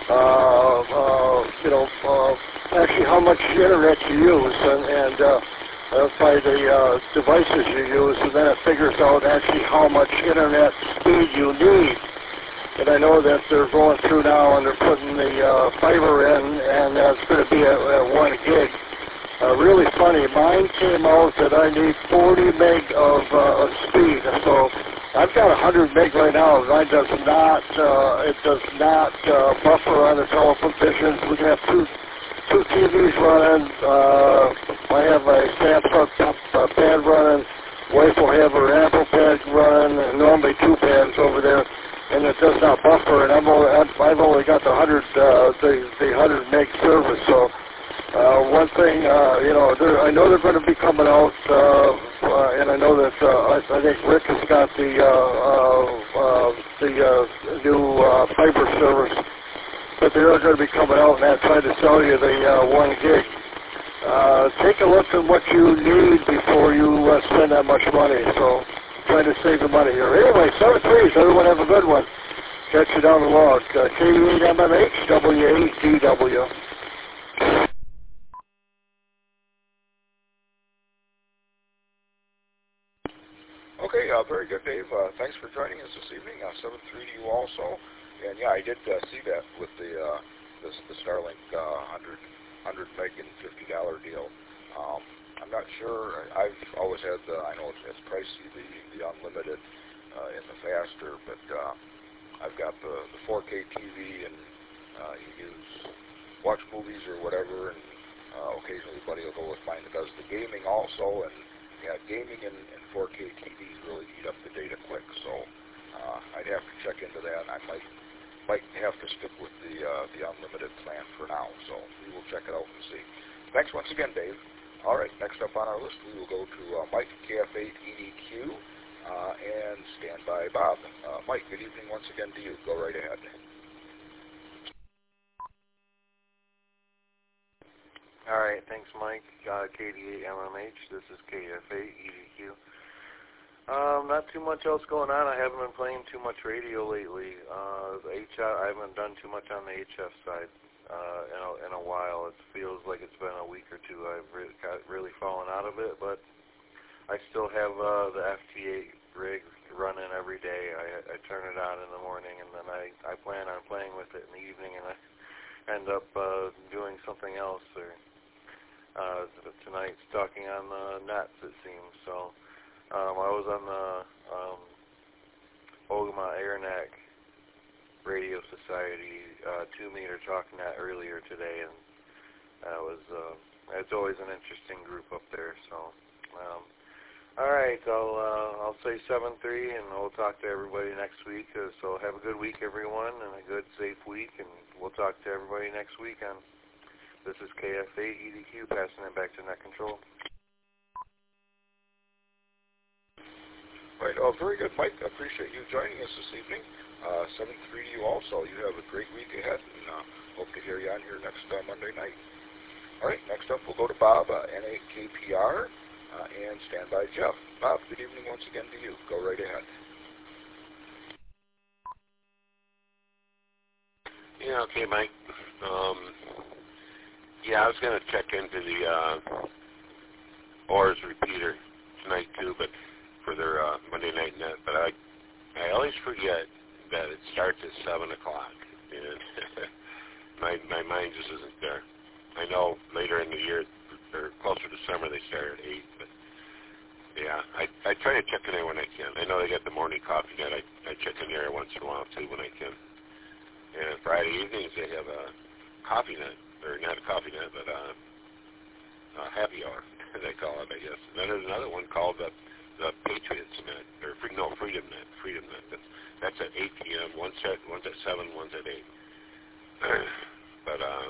uh, uh, you know, uh, actually how much internet you use, and, and uh, uh, by the uh, devices you use, and then it figures out actually how much internet speed you need. And I know that they're going through now and they're putting the uh, fiber in, and that's going to be at, at one gig. Uh, really funny. Mine came out that I need forty meg of, uh, of speed. So I've got one hundred meg right now. Mine does not. Uh, it does not uh, buffer on the telephone visions. We can have two two T Vs running. Uh, I have a Samsung uh, pad running. Wife will have her Apple pad running. And normally two pads over there, and it does not buffer. And I'm only, I've only got the one hundred uh, the the one hundred meg service. So. Uh, one thing, uh, you know, I know they're going to be coming out, uh, uh, and I know that uh, I, I think Rick has got the uh, uh, uh, the uh, new uh, fiber service, but they are going to be coming out, and I'm trying to sell you the uh, one gig. Uh, take a look at what you need before you uh, spend that much money. So, trying to save the money here. Anyway, seven threes. Everyone have a good one. Catch you down the log. Uh, K eight M M H, W eight D W. Okay, uh, very good, Dave. Uh, thanks for joining us this evening. Uh, seven three to you also. And yeah, I did uh, see that with the uh, this, the Starlink uh, one hundred, one hundred meg and fifty dollar deal. Um, I'm not sure. I've always had the, I know it's, it's pricey, the, the unlimited uh, and the faster, but uh, I've got the, the four K T V, and uh, you use watch movies or whatever, and Uh, occasionally, Buddy will go with mine that does the gaming also, and yeah, gaming and, and four K T Vs really eat up the data quick. So uh, I'd have to check into that. I might might have to stick with the uh, the unlimited plan for now. So we will check it out and see. Thanks once again, Dave. All right, next up on our list, we will go to uh, Mike, K F eight E D Q, uh, and stand by Bob. Uh, Mike, good evening once again to you. Go right ahead. All right, thanks, Mike. Uh, K D eight M M H. This is K F eight E D Q. Um, not too much else going on. I haven't been playing too much radio lately. Uh, the H F, I haven't done too much on the H F side uh, in, a, in a while. It feels like it's been a week or two. I've re- got really fallen out of it, but I still have uh, the F T eight rig running every day. I, I turn it on in the morning, and then I, I plan on playing with it in the evening, and I end up uh, doing something else, or uh, tonight stalking on the nets, it seems. So um, I was on the um, Ogama Airneck Radio Society uh, two-meter TalkNet earlier today, and that was uh, it's always an interesting group up there. So, um, all right, I'll uh, I'll say seven three, and we'll talk to everybody next week. Uh, so have a good week, everyone, and a good, safe week, and we'll talk to everybody next weekend. This is K F eight E D Q, passing it back to Net Control. Right. Oh, very good, Mike. I appreciate you joining us this evening. Uh, seven three to you also. You have a great week ahead, and uh, hope to hear you on here next uh, Monday night. All right, next up we'll go to Bob, uh, N A K P R, uh, and stand by Jeff. Bob, good evening once again to you. Go right ahead. Yeah, okay, Mike. Um, yeah, I was going to check into the uh, Oars repeater tonight too, but for their uh, Monday night net. But I, I always forget that it starts at seven o'clock, and my my mind just isn't there. I know later in the year, or closer to summer, they start at eight, but yeah, I I try to check in there when I can. I know they got the morning coffee net. I I check in there once in a while too when I can. And Friday evenings they have a coffee net, or not a coffee net, but a, a happy hour, they call it, I guess. And then there's another one called the the Patriots net, or no, Freedom net, Freedom net. That's, that's at eight p.m. One's at one's at seven, one's at eight. But uh,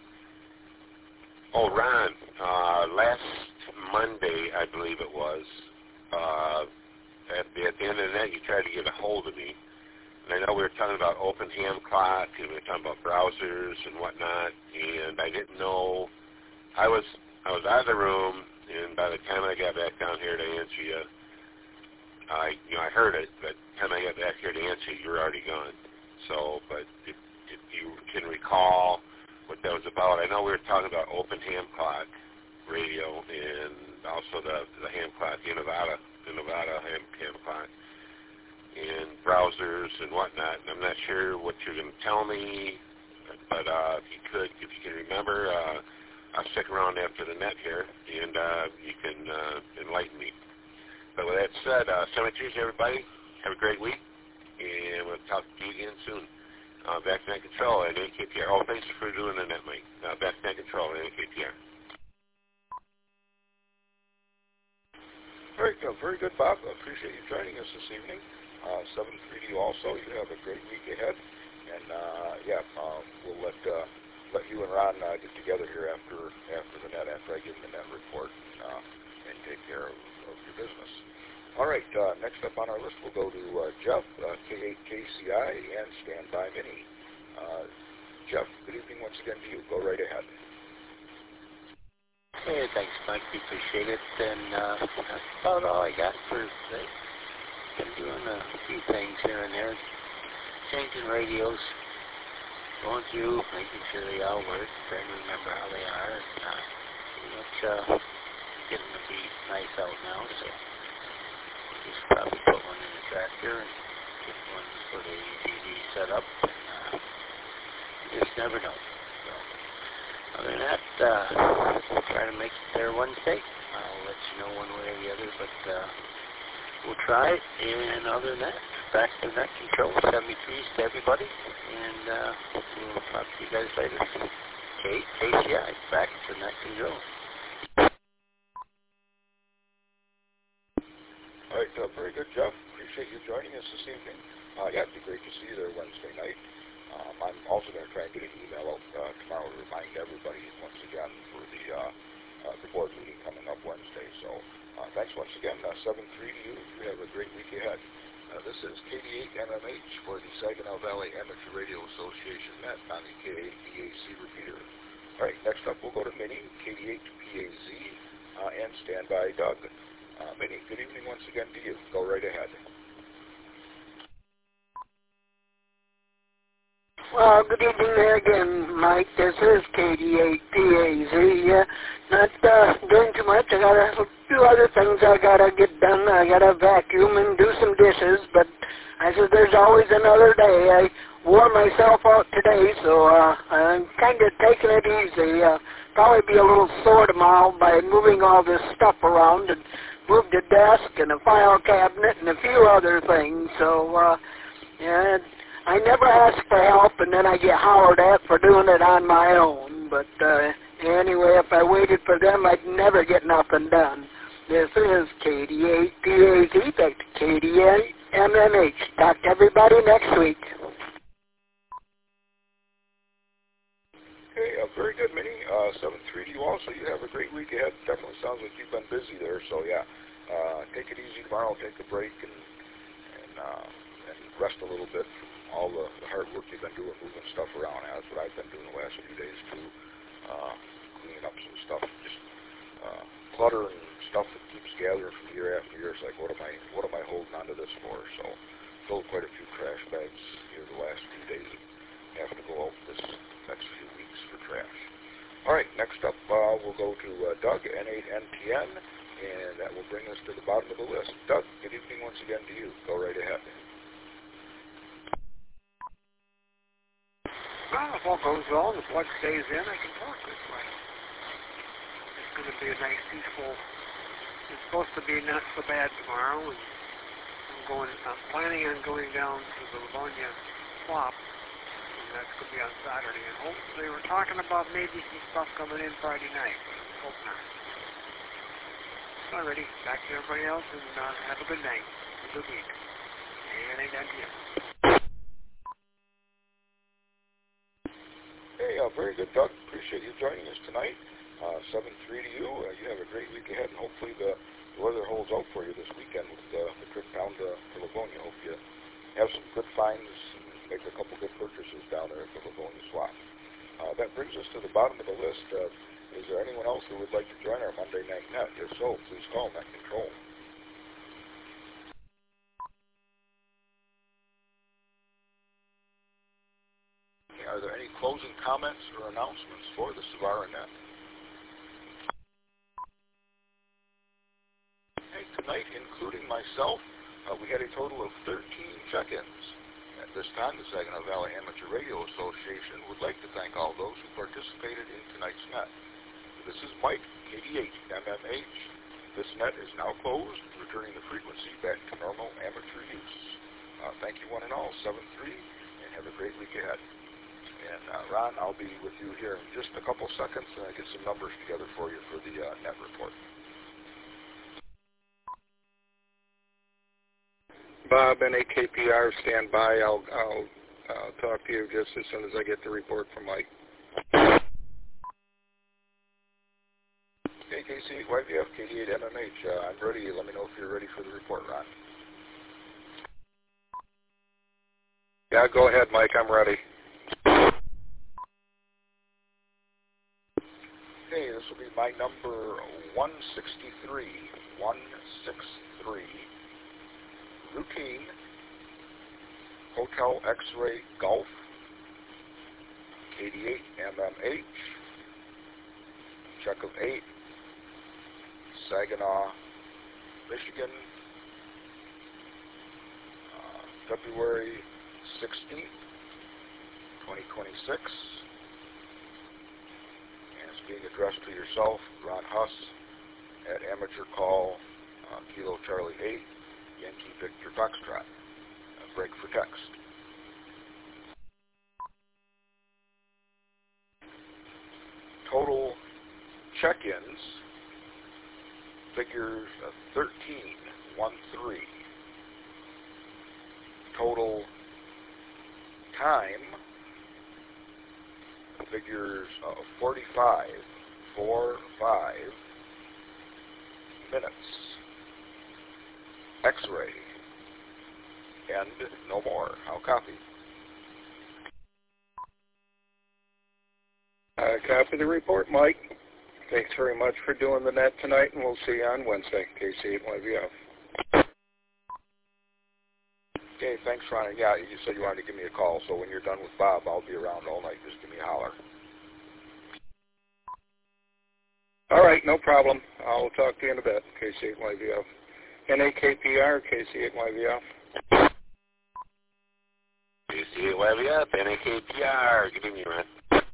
oh, Ron, uh, last Monday, I believe it was, uh, at the at the end of the night, you tried to get a hold of me. And I know we were talking about open ham clock, and we were talking about browsers and whatnot, and I didn't know. I was I was out of the room, and by the time I got back down here to answer you, I you know I heard it, but by the time I got back here to answer you, you were already gone. So, but if, if you can recall what that was about, I know we were talking about open ham clock radio and also the the ham clock, the Nevada, the Nevada ham, ham clock, and browsers and whatnot. And I'm not sure what you're going to tell me, but uh, if you could, if you can remember, uh, I'll stick around after the net here, and uh, you can uh, enlighten me. But with that said, uh, cemeteries, everybody, have a great week, and we'll talk to you again soon. Uh, back to Net Control at N A K P R. Oh, thanks for doing the net, Mike. Uh, back to Net Control at N A K P R. Very good, very good, Bob. I appreciate you joining us this evening. Uh, seven three to you also. You have a great week ahead. And, uh, yeah, uh, we'll let uh, let you and Ron uh, get together here after after the net, after I give them the net report, uh, and take care of, of your business. All right, uh, next up on our list, we'll go to uh, Jeff, uh, K eight K C I, and Standby Mini. Uh, Jeff, good evening once again to you. Go right ahead. Hey, thanks, Mike. We appreciate it. And uh, that's about all I got for today. Been doing a few things here and there, changing radios, going through, making sure they all work, trying to remember how they are. And, uh, pretty much uh, getting to be nice out now, so just probably put one in the tractor and get one for the A T V set up. And, uh, you just never know. So, other than that, uh, we'll try to make it there Wednesday. I'll let you know one way or the other, but uh, we'll try it. And other than that, back to Net Control, seventy-threes to everybody, and uh, we'll talk to you guys later. K C I, back to Net Control. All right, uh, very good, Jeff. Appreciate you joining us this evening. Uh, yeah, it'd be great to see you there Wednesday night. Um, I'm also going to try and get an email out uh, tomorrow to remind everybody once again for the uh, uh, the board meeting coming up Wednesday. So uh, thanks once again. Uh, seven three to you. You have a great week ahead. Uh, this is K D eight M M H for the Saginaw Valley Amateur Radio Association Net on the K eight B A C repeater. All right, next up we'll go to Minnie, K D eight P A Z, uh, and stand by Doug. Uh, Minnie, good evening once again to you. Go right ahead. Well, good evening there again, Mike. This is K D eight P A Z. Uh, not uh, doing too much. I got a few other things I got to get done. I got to vacuum and do some dishes, but I said there's always another day. I wore myself out today, so uh, I'm kind of taking it easy. Uh, probably be a little sore tomorrow by moving all this stuff around and moved a desk and a file cabinet and a few other things. So, uh, yeah. I never ask for help, and then I get hollered at for doing it on my own. But uh, anyway, if I waited for them, I'd never get nothing done. This is K D eight P A Z, back to K D eight M M H. Talk to everybody next week. Okay, uh, very good, Minnie. Uh, seven three to you also. You have a great week ahead. Definitely sounds like you've been busy there. So, yeah, uh, take it easy tomorrow. Take a break and, and, uh, and rest a little bit from all the, the hard work you've been doing, moving stuff around. That's what I've been doing the last few days, too. Uh, cleaning up some stuff. Just uh, clutter and stuff that keeps gathering from year after year. It's like, what am I what am I holding onto this for? So, filled quite a few trash bags here the last few days. Have to go out this next few weeks for trash. All right, next up uh, we'll go to uh, Doug, N eight N T N, and that will bring us to the bottom of the list. Doug, good evening once again to you. Go right ahead. Well, if all goes well and the blood stays in, I can talk this way. It's going to be a nice, peaceful. It's supposed to be not so bad tomorrow, and I'm going. I'm planning on going down to the Livonia swap, and that's going to be on Saturday. And hope they were talking about maybe some stuff coming in Friday night. But hope not. Alrighty, back to everybody else, and uh, have a good night, a good week, and I got you. Hey, uh, very good, Doug. Appreciate you joining us tonight. Uh, seven three to you. Uh, you have a great week ahead, and hopefully the, the weather holds out for you this weekend with uh, the trip down to, to Livonia. Hope you have some good finds and make a couple good purchases down there at the Livonia swap. Uh, that brings us to the bottom of the list. Uh, is there anyone else who would like to join our Monday Night Net? If so, please call Net Control. Are there any closing comments or announcements for the Savara Net? Hey, tonight, including myself, uh, we had a total of thirteen check-ins. At this time, the Saginaw Valley Amateur Radio Association would like to thank all those who participated in tonight's net. This is Mike, K D eight M M H. This net is now closed, returning the frequency back to normal amateur use. Uh, thank you one and all, seven three, and have a great week ahead. And uh, Ron, I'll be with you here in just a couple seconds, and I'll get some numbers together for you for the uh, net report. Bob, N A K P R, stand by. I'll, I'll uh, talk to you just as soon as I get the report from Mike. Okay, K C eight Y V F, K D eight M M H, uh, I'm ready. Let me know if you're ready for the report, Ron. Yeah, go ahead, Mike. I'm ready. Okay, this will be my number one sixty-three. one sixty-three. Routine. Hotel X-Ray Golf. K D eight M M H. Check of eight. Saginaw, Michigan. Uh, February sixteenth, twenty twenty-six. Being addressed to yourself, Ron Huss, at Amateur Call, uh, Kilo Charlie eight, Yankee Victor Foxtrot. Uh, break for text. total check-ins figures uh, thirteen, one three. Total time figures uh, forty-five, four, five minutes. X-ray. And no more. I'll copy. Uh, copy the report, Mike. Thanks very much for doing the net tonight, and we'll see you on Wednesday. K C eight Y V F. Okay, thanks, Ronnie. Yeah, you said you wanted to give me a call, so when you're done with Bob, I'll be around all night. Just give me a holler. All right, no problem. I'll talk to you in a bit. K C eight Y V F. N A K P R, K C eight Y V F. K C eight Y V F, N A K P R. Good evening, Ron.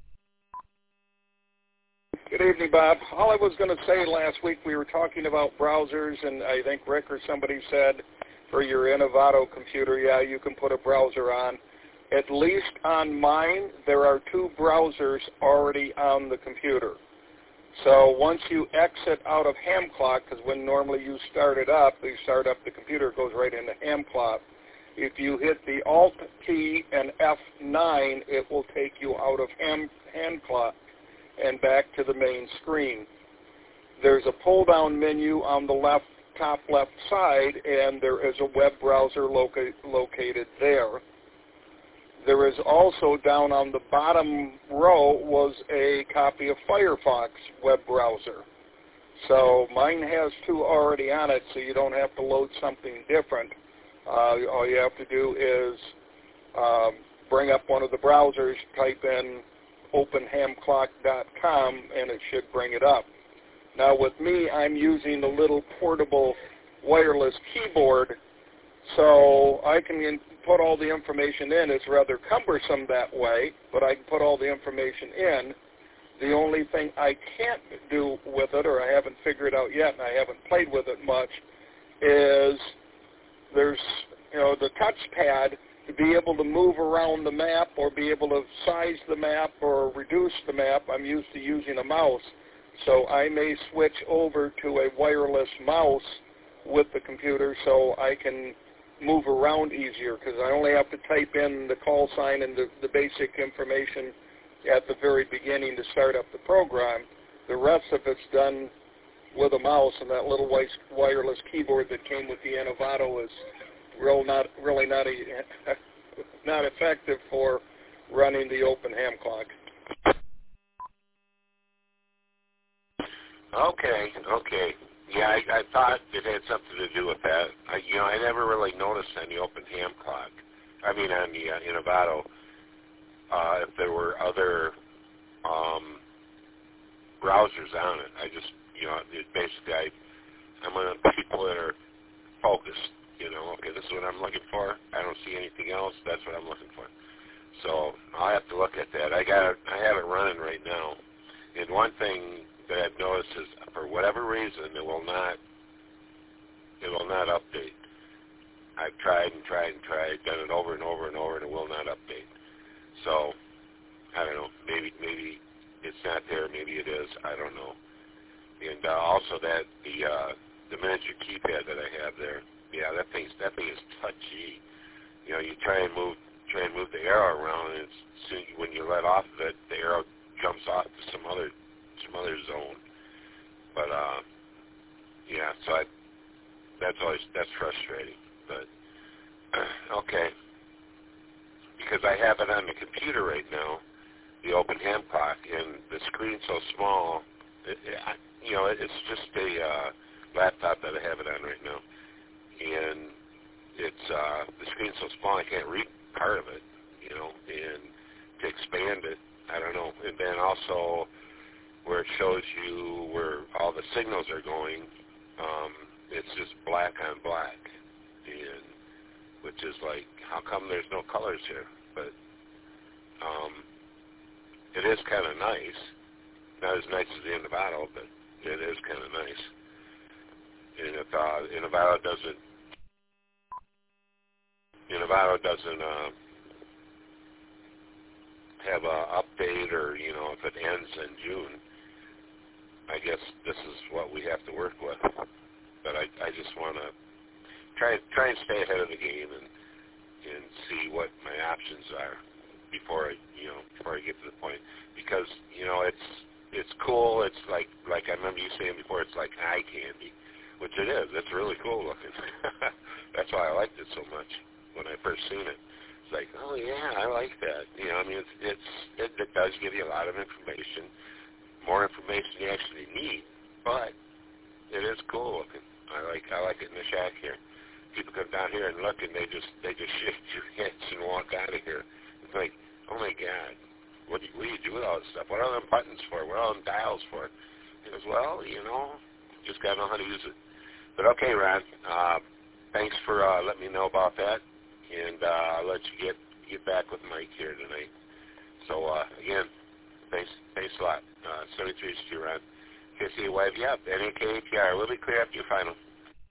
Good evening, Bob. All I was going to say, last week we were talking about browsers, and I think Rick or somebody said for your Innovato computer, yeah, you can put a browser on. At least on mine, there are two browsers already on the computer. So once you exit out of HamClock, because when normally you start it up, you start up the computer, it goes right into HamClock. If you hit the Alt key and F nine, it will take you out of Ham, HamClock and back to the main screen. There's a pull-down menu on the left, top left side, and there is a web browser loca- located there. There is also down on the bottom row was a copy of Firefox web browser. So mine has two already on it, so you don't have to load something different. Uh, all you have to do is um, bring up one of the browsers, type in open ham clock dot com, and it should bring it up. Now with me, I'm using a little portable wireless keyboard, so I can put all the information in. It's rather cumbersome that way, but I can put all the information in. The only thing I can't do with it, or I haven't figured out yet, and I haven't played with it much, is there's, you know, the touchpad to be able to move around the map or be able to size the map or reduce the map. I'm used to using a mouse, so I may switch over to a wireless mouse with the computer so I can move around easier, because I only have to type in the call sign and the, the basic information at the very beginning to start up the program. The rest of it's done with a mouse, and that little wireless keyboard that came with the Innovato is real not, really not, a, not effective for running the open ham clock. Okay, okay. Yeah, I, I thought it had something to do with that. I, you know, I never really noticed on the open ham clock, I mean on the uh, Innovato, uh, if there were other um, browsers on it. I just, you know, it basically, I, I'm one of the people that are focused, you know, okay, this is what I'm looking for. I don't see anything else. That's what I'm looking for. So I'll have to look at that. I got it, I have it running right now. And one thing that I've noticed is, for whatever reason, it will not, it will not update. I've tried and tried and tried, done it over and over and over, and it will not update. So, I don't know, maybe, maybe it's not there, maybe it is, I don't know. And uh, also that, the, uh, the miniature keypad that I have there, yeah, that thing's, that thing is touchy. You know, you try and move, try and move the arrow around, and it's, soon, when you let off of it, the arrow jumps off to some other some other zone. But uh yeah, so I that's always that's frustrating. But uh, okay. Because I have it on the computer right now, the open ham clock, and the screen's so small, it, it, I, you know, it, it's just a uh, laptop that I have it on right now. And it's uh the screen's so small I can't read part of it, you know, and to expand it, I don't know. And then also where it shows you where all the signals are going, um, it's just black on black, and which is like, how come there's no colors here? But um, it is kind of nice. Not as nice as the Innovato, but it is kind of nice. And if uh, Innovato doesn't, Innovato doesn't uh, have a update, or you know, if it ends in June, I guess this is what we have to work with. But I, I just want to try try and stay ahead of the game and and see what my options are before I you know before I get to the point, because you know it's it's cool. It's like like I remember you saying before. It's like eye candy, which it is. It's really cool looking. That's why I liked it so much when I first seen it. It's like, oh yeah, I like that. You know, I mean, it's, it's it, it does give you a lot of information, more information you actually need, but it is cool looking. I like I like it in the shack here. People come down here and look, and they just they just shake your heads and walk out of here. It's like, oh my God, what do you, what do you do with all this stuff? What are them buttons for? What are them dials for? He goes, well, you know, just got to know how to use it. But okay, Ron, uh, thanks for uh, letting me know about that, and uh, I'll let you get get back with Mike here tonight. So uh, again, thanks thanks a lot. Uh, seventy-three to you, Ron. K C Y V up, N A K A T R. We'll be clear after your final.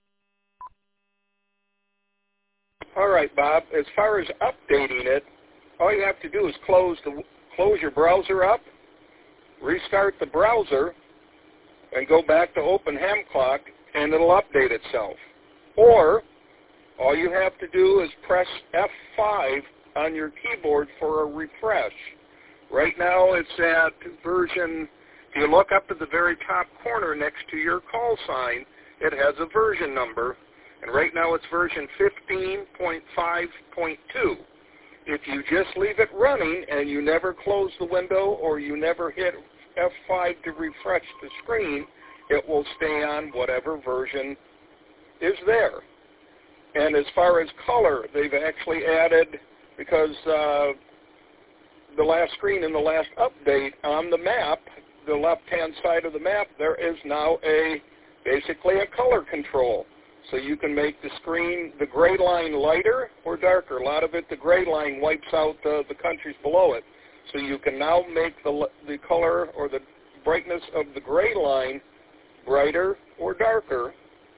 All right, Bob. As far as updating it, all you have to do is close the close your browser up, restart the browser, and go back to Open Ham Clock, and it'll update itself. Or all you have to do is press F five on your keyboard for a refresh. Right now it's at version, if you look up to the very top corner next to your call sign, it has a version number, and right now it's version fifteen point five point two. If you just leave it running and you never close the window or you never hit F five to refresh the screen, it will stay on whatever version is there. And as far as color, they've actually added, because uh, the last screen in the last update on the map, the left-hand side of the map, there is now a basically a color control. So you can make the screen, the gray line, lighter or darker. A lot of it, the gray line wipes out uh, the countries below it. So you can now make the, the color or the brightness of the gray line brighter or darker.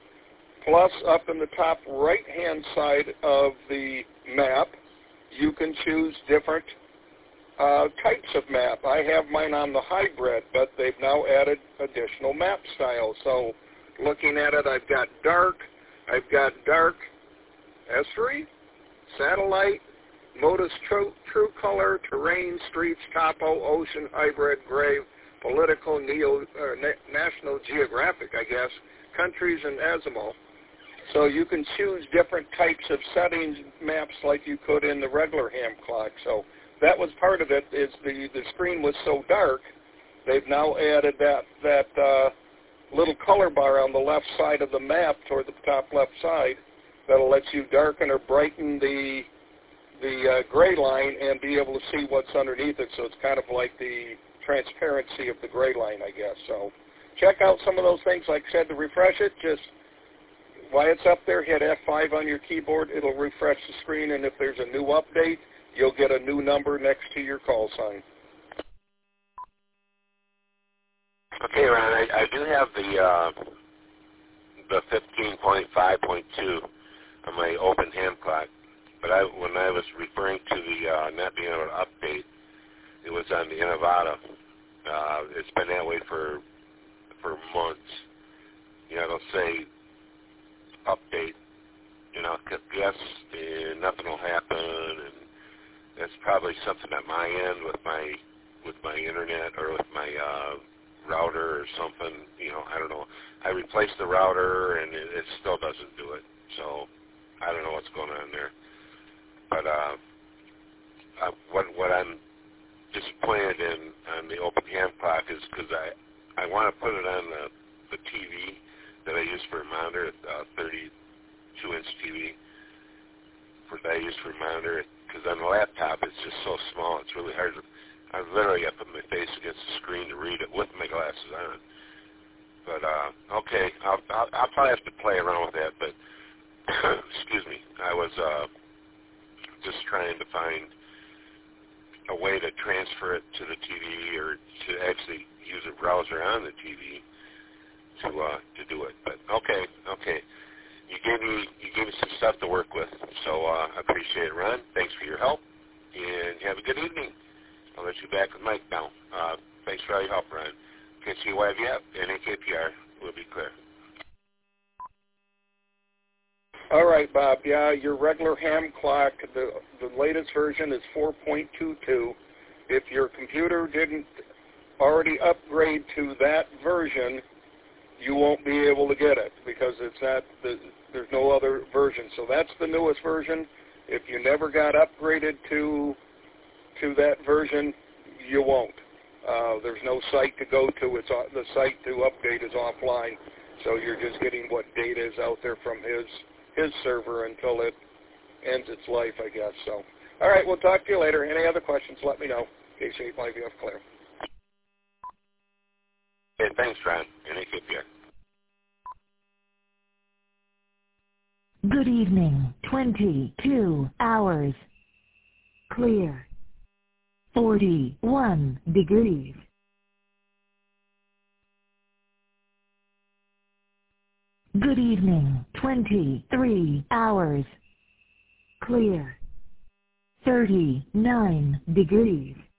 Plus, up in the top right-hand side of the map, you can choose different uh, types of map. I have mine on the hybrid, but they've now added additional map styles. So looking at it, I've got dark, I've got dark Esri, satellite, Modus True, True Color, Terrain, Streets, Topo, Ocean, Hybrid, Gray, Political, Neo, uh, Na- National Geographic, I guess, Countries, and Azimuth. So you can choose different types of settings maps like you could in the regular ham clock. So that was part of it, is the, the screen was so dark, they've now added that, that uh, little color bar on the left side of the map toward the top left side that'll let you darken or brighten the the uh, gray line and be able to see what's underneath it. So it's kind of like the transparency of the gray line, I guess. So check out some of those things. Like I said, to refresh it, just while it's up there, hit F five on your keyboard. It'll refresh the screen, and if there's a new update, you'll get a new number next to your call sign. Okay, Ron, I, I do have the uh, the fifteen point five point two on my open ham clock, but I, when I was referring to the uh, not being able to update, it was on the Innovata. Uh, it's been that way for for months. You know, it'll say update, you know, yes, and nothing will happen, and that's probably something at my end with my with my internet or with my uh, router or something. You know, I don't know. I replaced the router, and it, it still doesn't do it. So I don't know what's going on there. But uh, I, what what I'm disappointed in on the open ham clock is because I I want to put it on the the T V that I use for a monitor, uh, thirty-two inch T V for that I use for a monitor. Because on the laptop it's just so small, it's really hard to. I literally have to put my face against the screen to read it with my glasses on. But uh, okay, I'll, I'll I'll probably have to play around with that. But excuse me, I was uh, just trying to find a way to transfer it to the T V or to actually use a browser on the T V to uh, to do it. But okay, okay, you gave me you gave me some stuff to work with, so uh, I appreciate it, Ron. Thanks for your help, and have a good evening. I'll let you back with Mike now. Uh, thanks for all your help, Ron. K C Y V F and A K P R will be clear. All right, Bob. Yeah, your regular ham clock, the, the latest version is four point two two. If your computer didn't already upgrade to that version, you won't be able to get it because it's not the, there's no other version. So that's the newest version. If you never got upgraded to to that version, you won't. Uh, there's no site to go to. It's uh, the site to update is offline. So you're just getting what data is out there from his his server until it ends its life, I guess. So, all right, we'll talk to you later. Any other questions, let me know. K C eight Y V F clear. Hey, thanks, Ron, and A K P R. Good evening. twenty-two hours. Clear. forty-one degrees. Good evening. twenty-three hours. Clear. thirty-nine degrees.